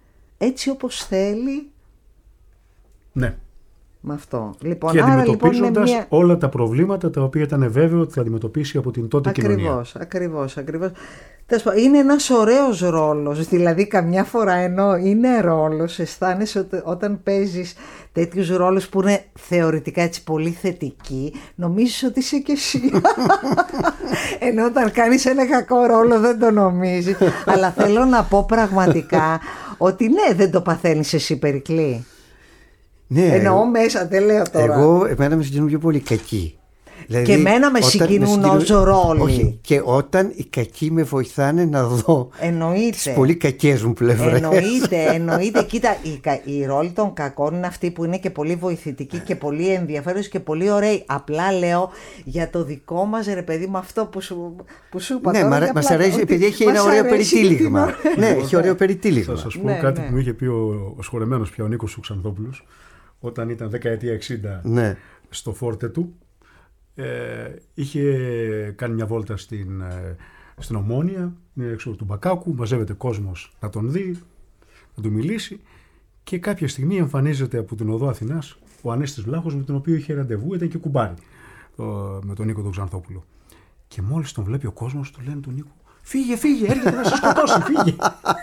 έτσι όπως θέλει. Ναι. Με αυτό. Λοιπόν, και άρα, αντιμετωπίζοντας λοιπόν, όλα τα προβλήματα τα οποία ήταν βέβαιο ότι θα αντιμετωπίσει από την τότε κοινωνία. Ακριβώς. Είναι ένας ωραίος ρόλος, δηλαδή καμιά φορά ενώ είναι ρόλος, αισθάνεσαι ότι όταν παίζεις τέτοιους ρόλους που είναι θεωρητικά έτσι πολύ θετικοί, νομίζεις ότι είσαι και εσύ. Ενώ όταν κάνεις ένα κακό ρόλο δεν το νομίζεις. Αλλά θέλω να πω πραγματικά ότι ναι, δεν το παθαίνεις εσύ, Περικλή. Ναι, εννοώ μέσα, δεν λέω τώρα. Εμένα με συγκινούν πιο πολύ κακοί. Δηλαδή, και εμένα με συγκινούν ως ρόλοι. Όχι, και όταν οι κακοί με βοηθάνε να δω τις πολύ κακές μου πλευρές. Εννοείται. Κοίτα, οι ρόλοι των κακών είναι αυτοί που είναι και πολύ βοηθητικοί και πολύ ενδιαφέροντες και πολύ ωραίοι. Απλά λέω για το δικό μας, ρε παιδί μου, αυτό που σου είπα. Ναι, μας αρέσει επειδή έχει ένα ωραίο περιτύλιγμα. Ναι, έχει ωραίο περιτύλιγμα. Θα σας πω κάτι που μου είχε πει ο σχολεμένος πια ο Νίκος Ξανθόπουλος όταν ήταν δεκαετία 60 στο φόρτε του. Είχε κάνει μια βόλτα στην Ομόνια, έξω του Μπακάκου, μαζεύεται κόσμος να τον δει, να του μιλήσει και κάποια στιγμή εμφανίζεται από την οδό Αθηνάς ο Ανέστης Βλάχος με τον οποίο είχε ραντεβού, ήταν και κουμπάρι με τον Νίκο τον Ξανθόπουλο. Και μόλις τον βλέπει ο κόσμος του λένε του Νίκου «Φύγε, έρχεται να σε σκοτώσει, φύγε».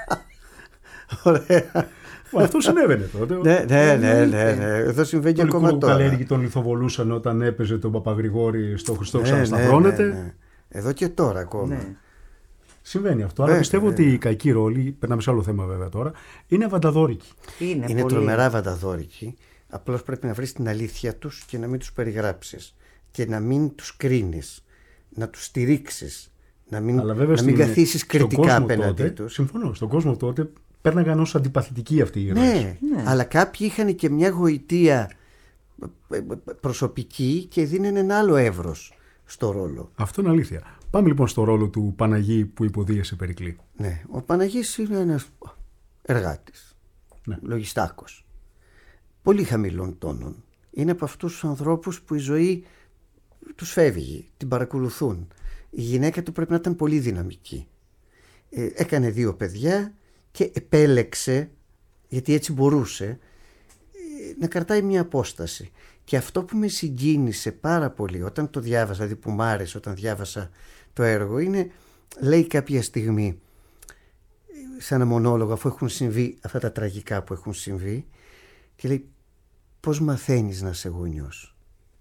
Ωραία. Αυτό συνέβαινε τότε. Ναι. Εδώ συμβαίνει και ακόμα τώρα. Οι καλλιέργοι τον λιθοβολούσαν όταν έπαιζε τον Παπαγρηγόρη στο Χριστό ξανασταυρώνεται. Ναι. Εδώ και τώρα ακόμα. Ναι. Συμβαίνει αυτό. Αλλά πιστεύω ότι οι κακοί ρόλοι, περνάμε σε άλλο θέμα βέβαια τώρα, είναι βανταδόρικοι. Είναι τρομερά βανταδόρικοι. Απλώς πρέπει να βρεις την αλήθεια τους και να μην τους περιγράψεις. Και να μην τους κρίνεις. Να τους στηρίξεις. Να μην καθίσεις κριτικά απέναντί τους. Συμφωνώ. Στον κόσμο τότε πέρναγαν ως αντιπαθητικοί αυτοί οι ήρωες. Ναι, αλλά κάποιοι είχαν και μια γοητεία προσωπική και δίνουν ένα άλλο εύρος στο ρόλο. Αυτό είναι αλήθεια. Πάμε λοιπόν στο ρόλο του Παναγί που υποδίεσαι, Περικλή. Ναι, ο Παναγής είναι ένας εργάτης, λογιστάκος, πολύ χαμηλών τόνων. Είναι από αυτούς τους ανθρώπους που η ζωή τους φεύγει, την παρακολουθούν. Η γυναίκα του πρέπει να ήταν πολύ δυναμική. Έκανε 2 παιδιά και επέλεξε, γιατί έτσι μπορούσε, να κρατάει μια απόσταση. Και αυτό που με συγκίνησε πάρα πολύ όταν το διάβασα, δηλαδή που μ' άρεσε όταν διάβασα το έργο, είναι, λέει κάποια στιγμή, σε ένα μονόλογο, αφού έχουν συμβεί αυτά τα τραγικά που έχουν συμβεί, και λέει πώς μαθαίνεις να είσαι γονιός,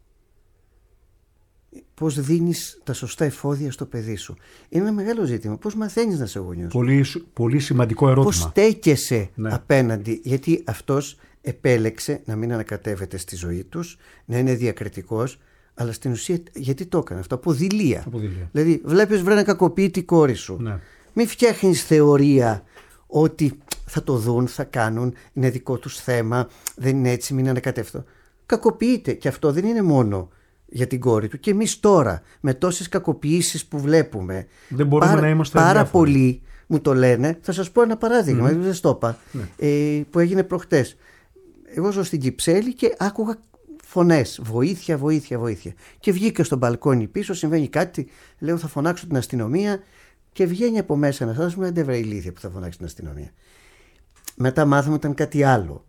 πώς δίνεις τα σωστά εφόδια στο παιδί σου. Είναι ένα μεγάλο ζήτημα. Πώς μαθαίνεις να είσαι γονιός. Πολύ σημαντικό ερώτημα. Πώς στέκεσαι απέναντι, γιατί αυτός επέλεξε να μην ανακατεύεται στη ζωή τους, να είναι διακριτικός, αλλά στην ουσία γιατί το έκανε αυτό, από δειλία. Δηλαδή βλέπεις βρε να κακοποιεί τη κόρη σου. Ναι. Μην φτιάχνεις θεωρία ότι θα το δουν, θα κάνουν, είναι δικό τους θέμα, δεν είναι έτσι, μην ανακατεύεται. Κακοποιείται και αυτό δεν είναι μόνο για την κόρη του. Και εμείς τώρα με τόσες κακοποιήσεις που βλέπουμε, δεν μπορούμε να είμαστε πάρα πολλοί μου το λένε. Θα σας πω ένα παράδειγμα, δεν στο είπα, που έγινε προχτές. Εγώ ζω στην Κυψέλη και άκουγα φωνές, βοήθεια. Και βγήκα στο μπαλκόνι πίσω, συμβαίνει κάτι, λέω θα φωνάξω την αστυνομία και βγαίνει από μέσα ένας άνθρωπος, μου λέει βρε ηλίθεια που θα φωνάξει την αστυνομία. Μετά μάθαμε ότι ήταν κάτι άλλο,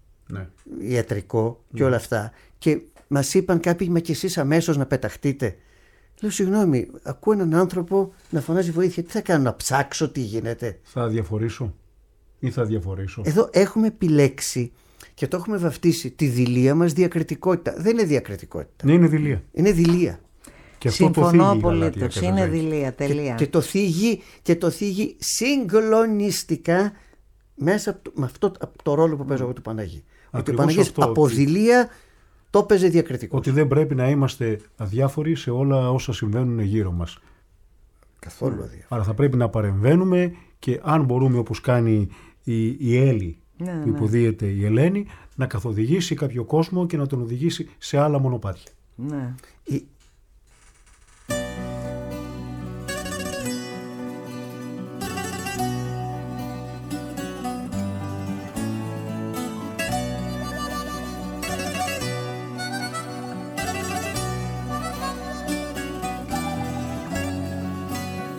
ιατρικό και όλα αυτά, και μας είπαν κάποιοι, μα και εσείς αμέσως να πεταχτείτε. Λέω συγγνώμη, ακούω έναν άνθρωπο να φωνάζει βοήθεια, τι θα κάνω, να ψάξω τι γίνεται. Θα διαφορήσω ή θα διαφορήσω. Εδώ έχουμε επιλέξει και το έχουμε βαφτίσει τη δειλία μας διακριτικότητα. Δεν είναι διακριτικότητα. Ναι, είναι δειλία. Είναι δειλία. Και αυτό συμφωνώ απολύτως. Είναι δειλία, τελεία. Και το θίγει συγκλονιστικά μέσα με αυτό το ρόλο που παίζω εγώ του Παναγί. Ότι ο Παναγής από δειλία το έπαιζε διακριτικό. Ότι δεν πρέπει να είμαστε αδιάφοροι σε όλα όσα συμβαίνουν γύρω μας. Καθόλου αδιάφοροι. Άρα θα πρέπει να παρεμβαίνουμε και αν μπορούμε, όπως κάνει η Έλλη που υποδίεται η Ελένη, να καθοδηγήσει κάποιο κόσμο και να τον οδηγήσει σε άλλα μονοπάτια. Ναι.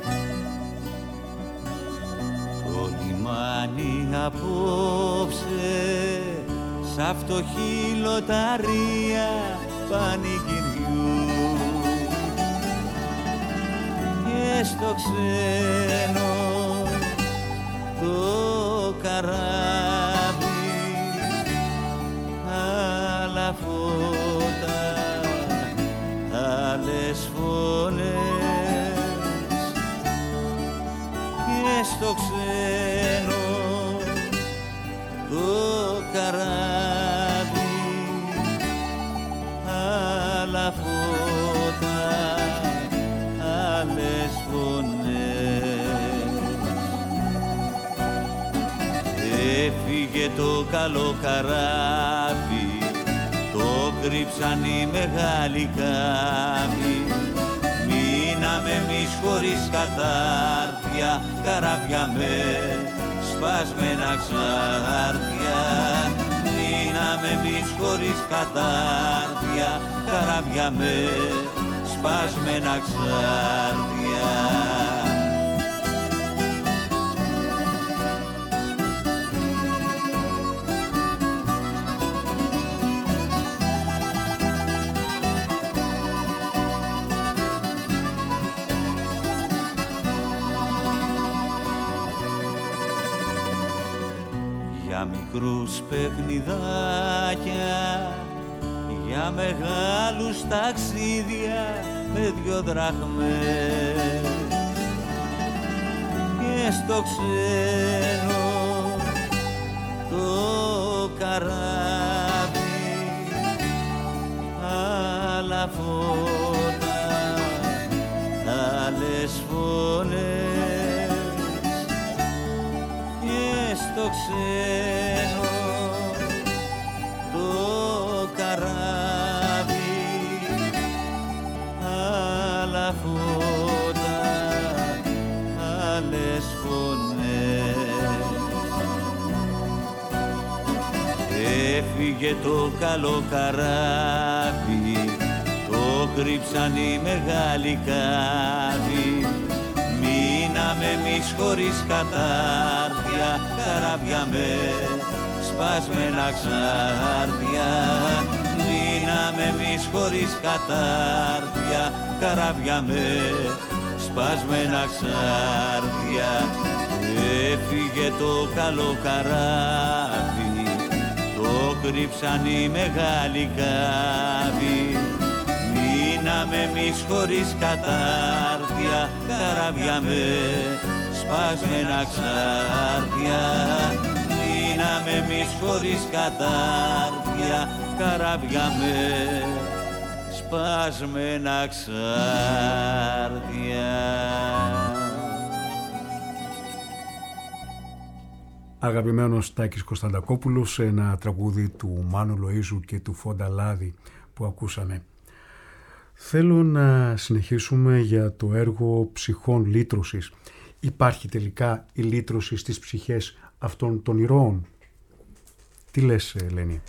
Απόψε τα φτωχή λοταρία πανηγυριού και στο ξένο το καράβι άλλα φώτα, άλλες φωνές και στο ξένο το καράβι άλλα φώτα, άλλες φωνές. Έφυγε το καλό καράβι, το κρύψαν οι μεγάλοι κάμοι. Μείναμε εμείς χωρίς κατάρτια, καράβια με σπασμένα ξάρτια. Μείναμε εμείς χωρίς κατάρτια, καράβια με σπασμένα ξάρτια. Για μικρούς παιχνιδάκια, για μεγάλους ταξίδια με 2 δραχμές και στο ξένο το καράβι άλλα φώτα, άλλες φωνές και στο ξένο το καράβι άλλα φώτα, άλλες φωνές. Έφυγε το καλό καράβι, το κρύψαν οι μεγάλοι κάβοι. Μείναμε εμείς χωρίς κατάρτια, καράβια με σπασμένα ξάρτια. Μείναμε εμείς χωρίς κατάρτια, καράβια με σπασμένα ξάρτια. Έφυγε το καλό καράβι, το κρύψαν οι μεγάλοι κάβοι. Μείναμε εμείς χωρίς κατάρτια, καράβια με σπασμένα ξάρτια. Μείναμε εμείς χωρίς κατάρτια, καράβια με σπασμένα ξάρτια. Αγαπημένος Τάκης Κωνσταντακόπουλος, ένα τραγούδι του Μάνου Λοΐζου και του Φόντα Λάδη που ακούσαμε. Θέλω να συνεχίσουμε για το έργο ψυχών λύτρωσης. Υπάρχει τελικά η λύτρωση στις ψυχές αυτών των ηρώων? Τι λες, Ελένη?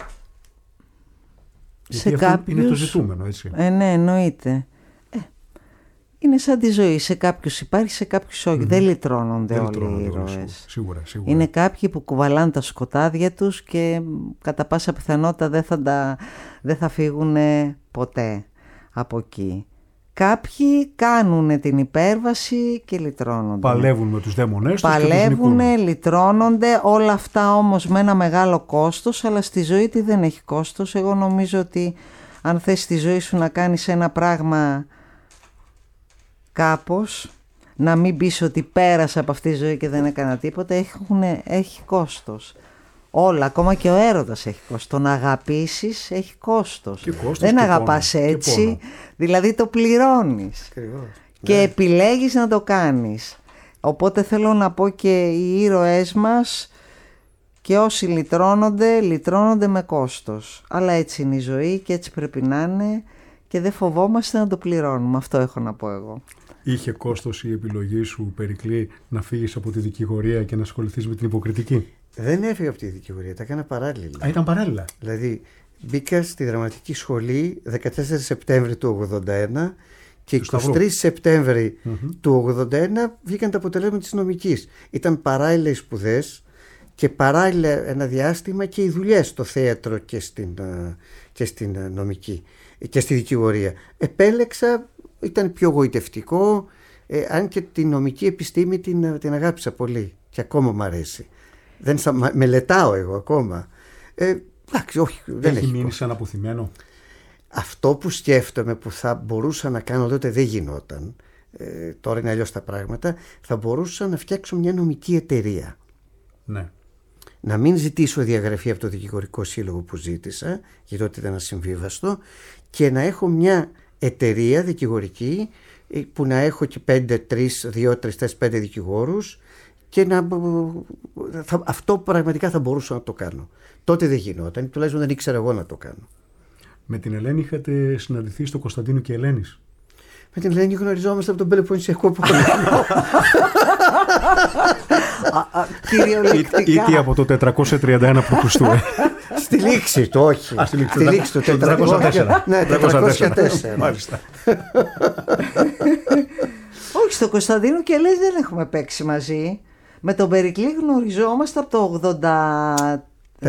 Σε Γιατί κάποιους... είναι το ζητούμενο, έτσι. Ναι, εννοείται. Είναι σαν τη ζωή. Σε κάποιους υπάρχει, σε κάποιους όχι. Δεν λυτρώνονται όλοι οι ήρωες. Σίγουρα. Είναι κάποιοι που κουβαλάνε τα σκοτάδια τους και κατά πάσα πιθανότητα δεν θα φύγουν ποτέ από εκεί. Κάποιοι κάνουν την υπέρβαση και λυτρώνονται. Παλεύουν με τους δαίμονές τους. Παλεύουν, λυτρώνονται, όλα αυτά όμως με ένα μεγάλο κόστος, αλλά στη ζωή τι δεν έχει κόστος. Εγώ νομίζω ότι αν θες στη ζωή σου να κάνεις ένα πράγμα κάπως, να μην πεις ότι πέρασα από αυτή τη ζωή και δεν έκανα τίποτα, έχει κόστος. Όλα, ακόμα και ο έρωτας έχει κόστος. Το να αγαπήσεις έχει κόστος. Δεν αγαπάς έτσι, δηλαδή το πληρώνεις. Και επιλέγεις να το κάνεις. Οπότε θέλω να πω και οι ήρωές μας και όσοι λυτρώνονται με κόστος. Αλλά έτσι είναι η ζωή και έτσι πρέπει να είναι και δεν φοβόμαστε να το πληρώνουμε. Αυτό έχω να πω εγώ. Είχε κόστος η επιλογή σου, Περικλή, να φύγεις από τη δικηγορία και να ασχοληθείς με την υποκριτική? Δεν έφυγα από τη δικηγορία, τα έκανα παράλληλα. Ήταν παράλληλα. Δηλαδή μπήκα στη δραματική σχολή 14 Σεπτέμβρη του 1981 και 23 Σεπτέμβρη του 1981 βγήκαν τα αποτελέσματα της νομικής. Ήταν παράλληλες σπουδές και παράλληλα ένα διάστημα και οι δουλειές στο θέατρο και στην νομική και στη δικηγορία. Επέλεξα, ήταν πιο γοητευτικό, αν και την νομική επιστήμη την αγάπησα πολύ και ακόμα μου αρέσει. Μελετάω εγώ ακόμα. Εντάξει, όχι, δεν έχει μείνει σαν αποθυμένο. Αυτό που σκέφτομαι που θα μπορούσα να κάνω τότε δεν γινόταν. Τώρα είναι αλλιώς τα πράγματα. Θα μπορούσα να φτιάξω μια νομική εταιρεία. Ναι. Να μην ζητήσω διαγραφή από το δικηγορικό σύλλογο που ζήτησα, γιατί τότε ήταν ασυμβίβαστο, και να έχω μια εταιρεία δικηγορική που να έχω και 2-3-4-5 δικηγόρους, και αυτό πραγματικά θα μπορούσα να το κάνω. Τότε δεν γινόταν, τουλάχιστον δεν ήξερα εγώ να το κάνω. Με την Ελένη είχατε συναντηθεί στο Κωνσταντίνου και Ελένης? Με την Ελένη γνωριζόμαστε από τον Πελοποννησιακό πόλεμο. Κυριολεκτικά. Ήτι από το 431 π.Χ. Στη λήξη του, όχι. Στη λήξη του 404. Ναι, 404. Μάλιστα. Όχι, στο Κωνσταντίνου και Ελένης δεν έχουμε παίξει μαζί. Με τον Περικλή γνωριζόμαστε από το 84.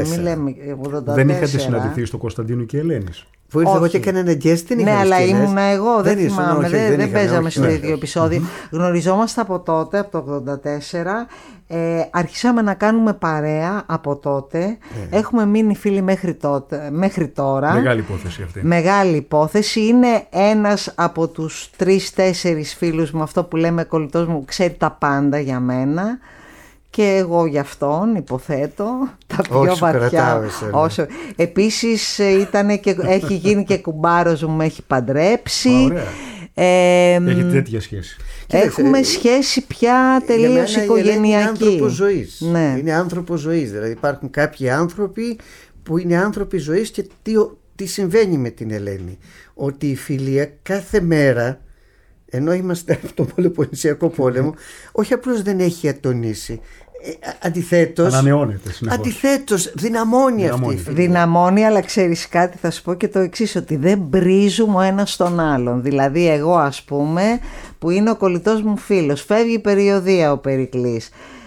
Δεν είχατε συναντηθεί στο Κωνσταντίνου και Ελένης? Που ήρθα εγώ και έκανα ένα guest. Ναι, αλλά ήμουν εγώ, δεν θυμάμαι, δεν παίζαμε στο ναι. ίδιο επεισόδιο. Γνωριζόμαστε από τότε, από το 84. Αρχίσαμε να κάνουμε παρέα από τότε. Έχουμε μείνει φίλοι μέχρι τώρα. Μεγάλη υπόθεση αυτή. Μεγάλη υπόθεση. Είναι ένας από τους 3-4 φίλους μου, αυτό που λέμε κολλητός μου, ξέρει τα πάντα για μένα. Και εγώ για αυτόν υποθέτω τα πιο βαθιά. Όσο. Επίσης έχει γίνει και κουμπάρος μου, με έχει παντρέψει. Έχετε τέτοια σχέση? Έχουμε σχέση πια τελείως οικογενειακή. Είναι άνθρωπος ζωής. Ναι. Είναι άνθρωπος ζωής. Δηλαδή υπάρχουν κάποιοι άνθρωποι που είναι άνθρωποι ζωής, και τι συμβαίνει με την Ελένη? Ότι η φιλία κάθε μέρα, ενώ είμαστε από τον Πελοποννησιακό πόλεμο, όχι απλώς δεν έχει ατονίσει, αντιθέτως ανανεώνεται συνεχώς. Αντιθέτως δυναμώνει αυτή η φιλία. Δυναμώνει, αλλά ξέρεις κάτι, θα σου πω και το εξής, ότι δεν μπρίζουμε ο ένας τον άλλον. Δηλαδή εγώ, ας πούμε, που είναι ο κολλητός μου φίλος, φεύγει η περιοδεία ο Περικλής,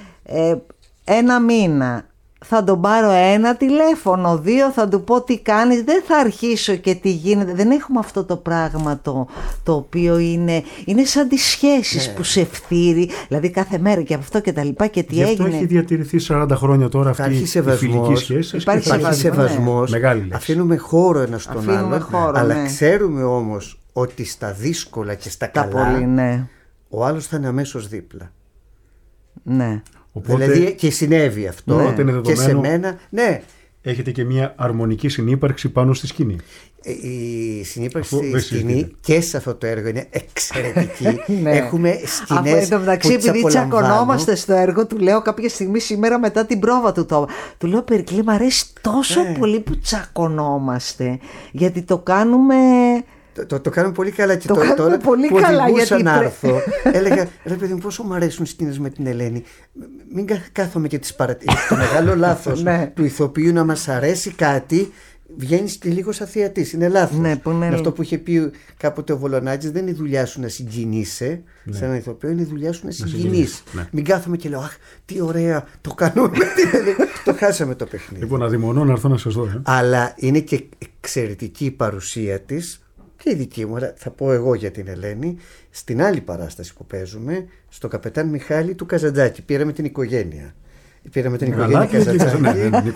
ένα μήνα θα τον πάρω ένα τηλέφωνο, 2 θα του πω τι κάνεις, δεν θα αρχίσω και τι γίνεται. Δεν έχουμε αυτό το πράγμα το οποίο είναι σαν τις σχέσεις που σε ευθύρει, δηλαδή κάθε μέρα και από αυτό και τα λοιπά και τι γι' αυτό έγινε. έχει διατηρηθεί 40 χρόνια τώρα αυτή η φιλική σχέση. Υπάρχει σεβασμός, ναι. Αφήνουμε χώρο ένας στον άλλον, αλλά ναι. ξέρουμε όμως ότι στα δύσκολα και στα καλά πολύ, ναι. ο άλλος θα είναι αμέσως δίπλα. Ναι. Οπότε, δηλαδή και συνέβη αυτό, ναι. Και σε μένα, ναι. Έχετε και μια αρμονική συνύπαρξη πάνω στη σκηνή. Η συνύπαρξη στη σκηνή και σε αυτό το έργο είναι εξαιρετική. Ναι. Έχουμε σκηνές εν τω μεταξύ, επειδή τσακωνόμαστε στο έργο, του λέω κάποια στιγμή σήμερα μετά την πρόβα του λέω, Περικλή, μου αρέσει τόσο πολύ που τσακωνόμαστε, γιατί το κάνουμε... Το κάνουμε πολύ καλά, και τώρα πολύ που οδηγούσα να έρθω, έλεγα, ρε παιδί μου, πόσο μου αρέσουν οι σκηνές με την Ελένη. Μην κάθομαι και τις παρατηρήσεις. Το μεγάλο λάθος του ηθοποιού να μας αρέσει κάτι, βγαίνεις και λίγο σαν θεατής. Είναι λάθος. Ναι, αυτό που είχε πει κάποτε ο Βολονάτης, δεν είναι η δουλειά σου να συγκινείσαι σε έναν ηθοποιό, είναι η δουλειά σου να συγκινείς. Ναι. Μην κάθομαι και λέω, αχ, τι ωραία, το κάνουμε. Το χάσαμε το παιχνίδι. Λοιπόν, αδειμονώ να έρθω να σας δω. Αλλά είναι και εξαιρετική η παρουσία της. Και η δική μου, θα πω εγώ για την Ελένη, στην άλλη παράσταση που παίζουμε, στο Καπετάν Μιχάλη του Καζαντζάκη. Πήραμε την οικογένεια. Πήραμε την οικογένεια Καζαντζάκη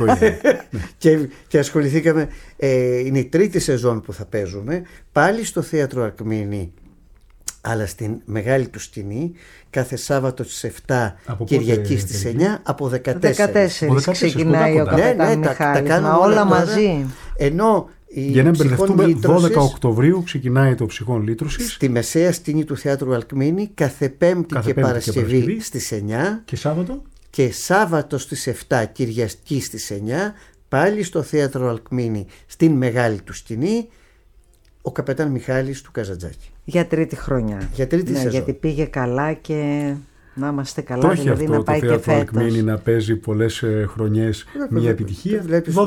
και ασχοληθήκαμε. Είναι η 3η σεζόν που θα παίζουμε, πάλι στο Θέατρο Αρκμήνη, αλλά στην μεγάλη του σκηνή, κάθε Σάββατο στις 7, Κυριακή στις 9, από 14 ξεκινάει ο Καπετάν Μιχάλης, όλα μαζί. Ενώ για να μπερδευτούμε, 12 Οκτωβρίου ξεκινάει το Ψυχών Λύτρωσης. Στη μεσαία σκηνή του Θεάτρου Αλκμήνη, κάθε Πέμπτη και Παρασκευή στις 9. Και Σάββατο. Και Σάββατο στις 7, Κυριακή στις 9, πάλι στο Θέατρο Αλκμήνη, στην μεγάλη του σκηνή, ο Καπετάν Μιχάλης του Καζαντζάκη. Για 3η χρονιά. Για 3η σεζόν. Γιατί πήγε καλά και... Να είμαστε καλά, το έχει δηλαδή αυτό να πάει το και Θέατρο Αλκμήνη να παίζει πολλές χρονιές μια επιτυχία.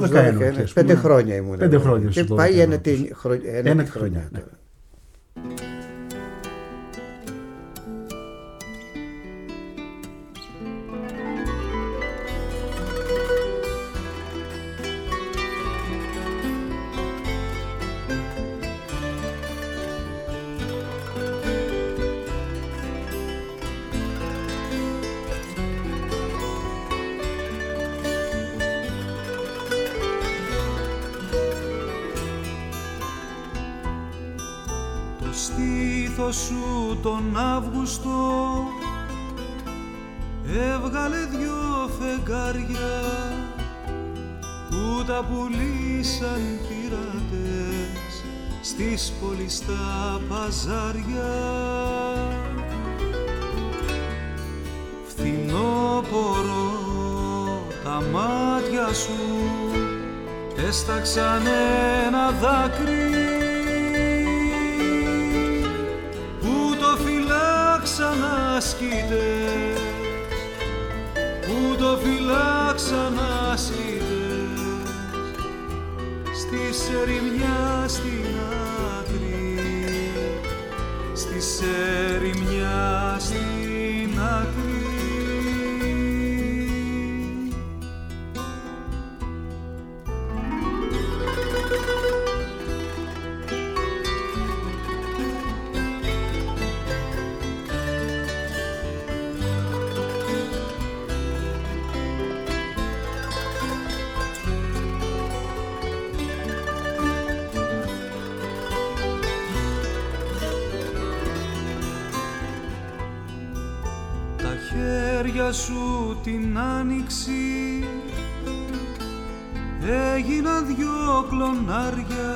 5 χρόνια ήμουν. 5 χρόνια. Και πάει ένα χρονιά. Ναι. στήθος σου τον Αύγουστο έβγαλε 2 φεγγάρια που τα πουλήσαν πειρατές στις πόλεις στα παζάρια. Φθινόπορο τα μάτια σου έσταξαν ένα δάκρυ που το φυλάξαν ασκητές, που το φυλάξαν ασκητές στη σερημιά στην άκρη, στη σερημιά στην άκρη. Σου την άνοιξη έγιναν 2 κλονάρια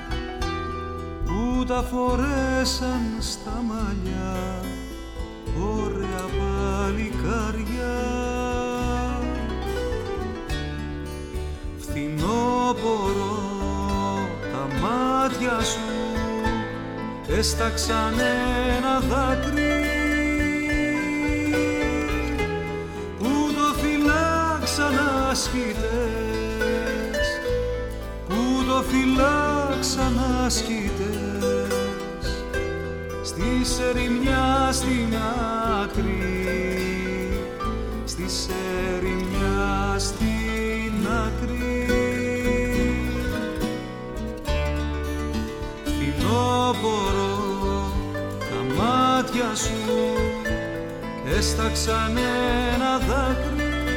που τα φορέσαν στα μαλλιά ωραία παλικάρια. Φθινόπορο τα μάτια σου έσταξαν ένα δάκρυ ασκητές, που το φυλάξαν ασκητές στη σερημιά στην άκρη, στη σερημιά στην άκρη. Φθινόπορο τα μάτια σου έσταξαν ένα δάκρυ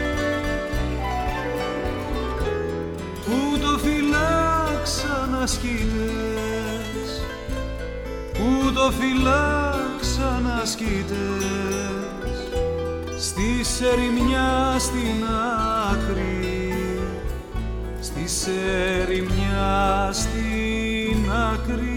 που το φυλάξαν ασκητές, που το φυλάξαν ασκητές στη σερημιά στην άκρη, στη σερημιά στην άκρη.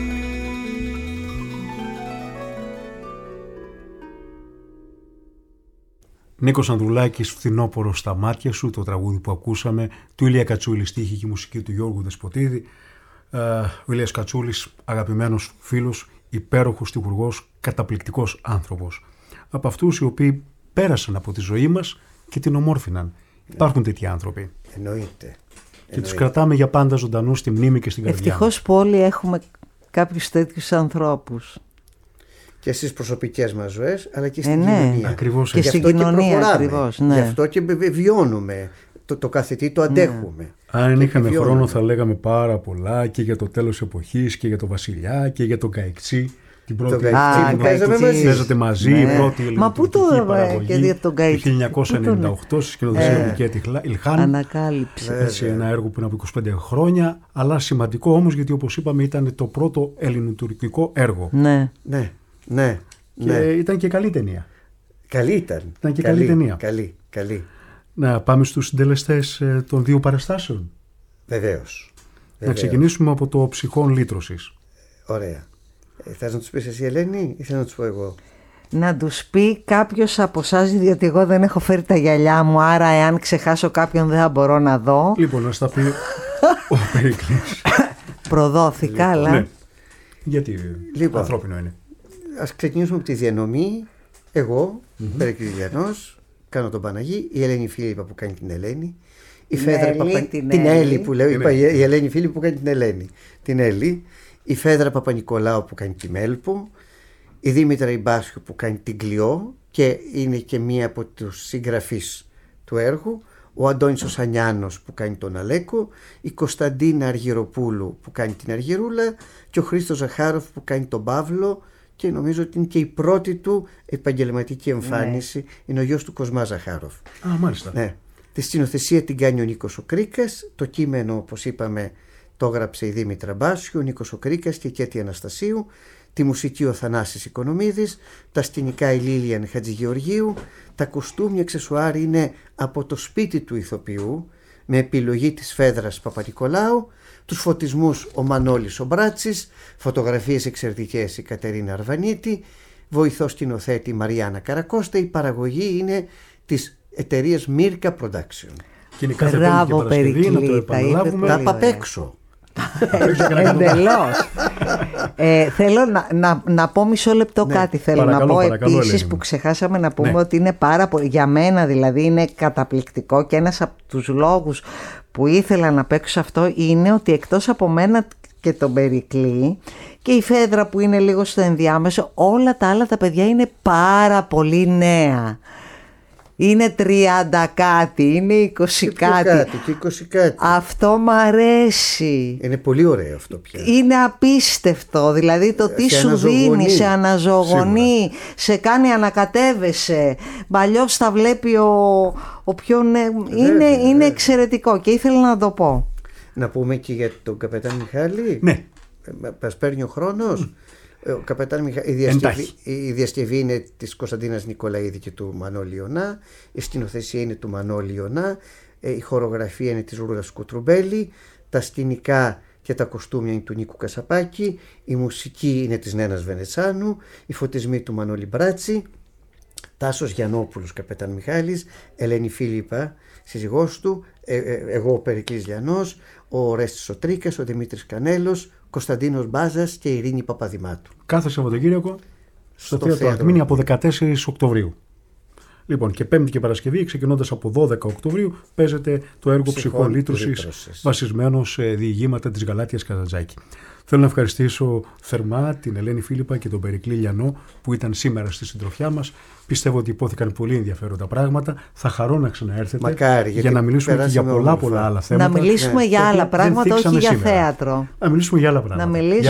Νίκος Ανδρουλάκης, Φθινόπορο στα μάτια σου, το τραγούδι που ακούσαμε, του Ηλία Κατσούλη, στίχη και μουσική του Γιώργου Δεσποτίδη. Ο Ηλίας Κατσούλης, αγαπημένος φίλος, υπέροχος τυπουργός, καταπληκτικός άνθρωπος. Από αυτούς οι οποίοι πέρασαν από τη ζωή μας και την ομόρφιναν. Υπάρχουν τέτοιοι άνθρωποι. Εννοείται. Και τους κρατάμε για πάντα ζωντανούς στη μνήμη και στην καρδιά. Ευτυχώς που όλοι έχουμε κάποιους τέτοιους ανθρώπους. Και στις προσωπικές μας ζωές, αλλά και στην κοινωνία. Ακριβώς. Και στην κοινωνία, ακριβώς. Ναι. Γι' αυτό και βιώνουμε. Το κάθε τι το αντέχουμε. Αν είχαμε χρόνο θα λέγαμε πάρα πολλά και για το τέλος εποχής και για το Βασιλιά και για τον Καϊκτσί. Την πρώτη που παίζατε μαζί, η πρώτη ηλεκτρική παραγωγή του 1998 στη σκηνοθεσία Μικέτη Ηλχάν. Ανακάλυψε. Ένα έργο πριν από 25 χρόνια, αλλά σημαντικό όμως γιατί όπως είπαμε ήταν το πρώτο ελληνοτουρκικό έργο. Ναι. Και ήταν και καλή ταινία. Καλή ήταν. Ήταν και καλή ταινία. Καλή. Να πάμε στους συντελεστές των 2 παραστάσεων. Βεβαίως. Να ξεκινήσουμε από το ψυχόν λύτρωσης. Ωραία. Θες να τους πεις εσύ, Ελένη, ή θες να τους πω εγώ? Να τους πει κάποιος από εσάς, διότι εγώ δεν έχω φέρει τα γυαλιά μου, άρα εάν ξεχάσω κάποιον δεν θα μπορώ να δω. Λοιπόν, να στα πει ο Περικλής. Προδόθηκα, αλλά... Ναι. Γιατί ανθρώπινο είναι. Ας ξεκινήσουμε από τη διανομή. Εγώ, Περικλής Γιαννός, κάνω τον Παναγί, η Ελένη Φίλιππα που κάνει την Ελένη, η Φέδρα την Έλλη που λέω, είπα, η Ελένη Φίλιππα που κάνει την Ελένη, την Έλλη, η Φέδρα Παπα-Νικολάου που κάνει τη Μέλπο, η Δήμητρα Ιμπάσιου που κάνει την Κλειό και είναι και μία από τους συγγραφείς του έργου, ο Αντώνης ο Σανιάνος που κάνει τον Αλέκο, η Κωνσταντίνα Αργυροπούλου που κάνει την Αργυρούλα και ο Χρήστος Ζαχάροφ που κάνει τον Παύλο, και νομίζω ότι είναι και η πρώτη του επαγγελματική εμφάνιση. Είναι ο γιος του Κοσμά Ζαχάροφ. Α, μάλιστα. Ναι. Τη σκηνοθεσία την κάνει ο Νίκος ο Κρίκας, το κείμενο όπως είπαμε Το έγραψε η Δήμητρα Μπάσιου, ο Νίκος ο Κρίκας και η Κέτη Αναστασίου. Τη μουσική ο Θανάσης Οικονομίδης, τα σκηνικά η Λίλιαν Χατζηγεωργίου, τα κοστούμια αξεσουάρ είναι από το σπίτι του ηθοποιού με επιλογή της Φέδρας Παπα-Νικολάου, τους φωτισμούς ο Μανώλης ο Μπράτσης, φωτογραφίες εξαιρετικές η Κατερίνα Αρβανίτη, βοηθός σκηνοθέτη Μαριάννα Καρακώστα, η παραγωγή είναι της εταιρείας Μίρκα Production. Και είναι κάθε Πέμπτη και Παρασκευή, να το επαναλάβουμε. Τα παπέξω. Εντελώς. Θέλω να πω μισό λεπτό κάτι. Θέλω να πω επίσης που ξεχάσαμε να πούμε ότι είναι πάρα πολύ, για μένα δηλαδή είναι καταπληκτικό, και ένας από τους λόγους που ήθελα να παίξω αυτό είναι ότι εκτός από μένα και τον Περικλή και η Φέδρα που είναι λίγο στο ενδιάμεσο, όλα τα άλλα τα παιδιά είναι πάρα πολύ νέα. Είναι 30 κάτι, είναι 20 κάτι. Αυτό μ' αρέσει. Είναι πολύ ωραίο αυτό πια. Είναι απίστευτο. Δηλαδή το τι σου δίνει, σε αναζωογονεί, σε κάνει ανακατεύεσαι. Παλιώς τα βλέπει ο πιο είναι εξαιρετικό και ήθελα να το πω. Να πούμε και για τον Καπετάν Μιχάλη. Ναι. Μας παίρνει ο χρόνος. Ο Καπετάν Μιχάλη, η διασκευή είναι της Κωνσταντίνας Νικολαίδη και του Μανώλη Ιωνά, η σκηνοθεσία είναι του Μανώλη Ιωνά, η χορογραφία είναι της Ρούδας Κουτρουμπέλη, τα σκηνικά και τα κοστούμια είναι του Νίκου Κασαπάκη, η μουσική είναι της Νένας Βενετσάνου, οι φωτισμοί του Μανώλη Μπράτσι, Τάσος Γιαννόπουλος Καπετάν Μιχάλης, Ελένη Φίλιππα σύζυγός του, εγώ ο Περικλής Λιανός, ο Ορέστης ο Τρίκας, ο Δημήτρης Κανέλος, Κωνσταντίνος Μπάζας και η Ειρήνη Παπαδημάτου. Κάθε Σαββατοκύριακο στο Θέατρο Ακμήνη από 14 Οκτωβρίου. Λοιπόν, και Πέμπτη και Παρασκευή, ξεκινώντας από 12 Οκτωβρίου, παίζεται το έργο Ψυχολύτρωσης βασισμένο σε διηγήματα της Γαλάτιας Καζαντζάκη. Θέλω να ευχαριστήσω θερμά την Ελένη Φίλιππα και τον Περικλή Λιανό που ήταν σήμερα στη συντροφιά μας. Πιστεύω ότι υπόθηκαν πολύ ενδιαφέροντα πράγματα. Θα χαρώ να ξαναέρθετε. Μακάρι, για να μιλήσουμε και για πολλά άλλα θέματα. Να μιλήσουμε για άλλα πράγματα, όχι για θέατρο. Να μιλήσουμε για άλλα πράγματα.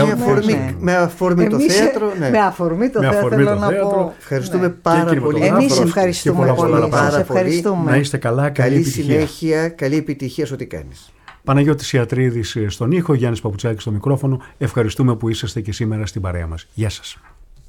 Με αφορμή το θέατρο. Με αφορμή το θέατρο θέλω να πω. Ευχαριστούμε πάρα πολύ. Εμείς ευχαριστούμε πολύ. Σας ευχαριστούμε. Να είστε καλά, καλή συνέχεια, καλή επιτυχία σε ό,τι κάνεις. Παναγιώτης Ιατρίδης στον ήχο, Γιάννης Παπουτσάκης στο μικρόφωνο. Ευχαριστούμε που είσαστε και σήμερα στην παρέα μας. Γεια σας.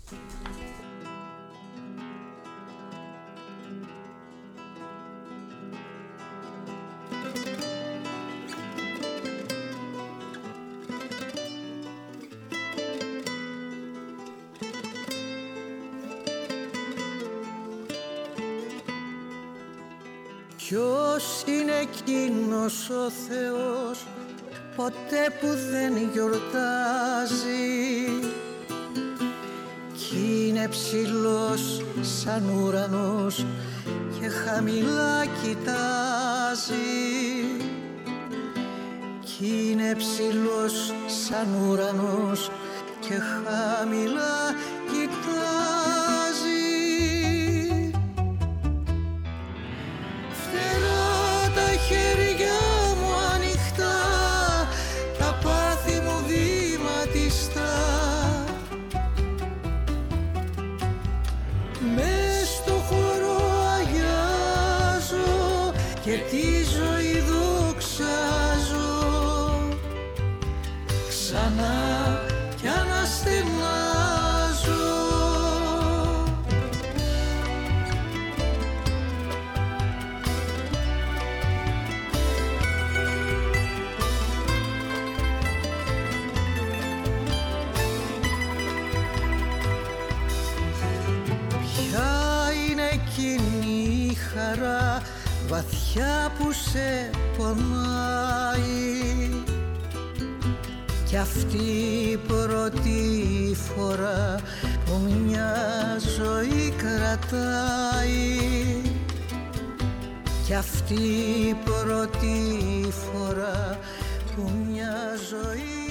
Ποιος είναι εκείνος ο Θεός ποτέ που δεν γιορτάζει κι είναι ψηλός σαν ουρανός και χαμηλά κοιτάζει κι είναι ψηλός σαν ουρανός και χαμηλά κοιτάζει. Χέρια μου ανοιχτά, τα πάθη μου βηματιστά, μες στο χώρο αγιάζω και τη ζωή δοξάζω, ξανά κι αναστενάζω. Βαθιά που σε πονάει κι αυτή η πρώτη φορά που μια ζωή κρατάει κι αυτή η πρώτη φορά που μια ζωή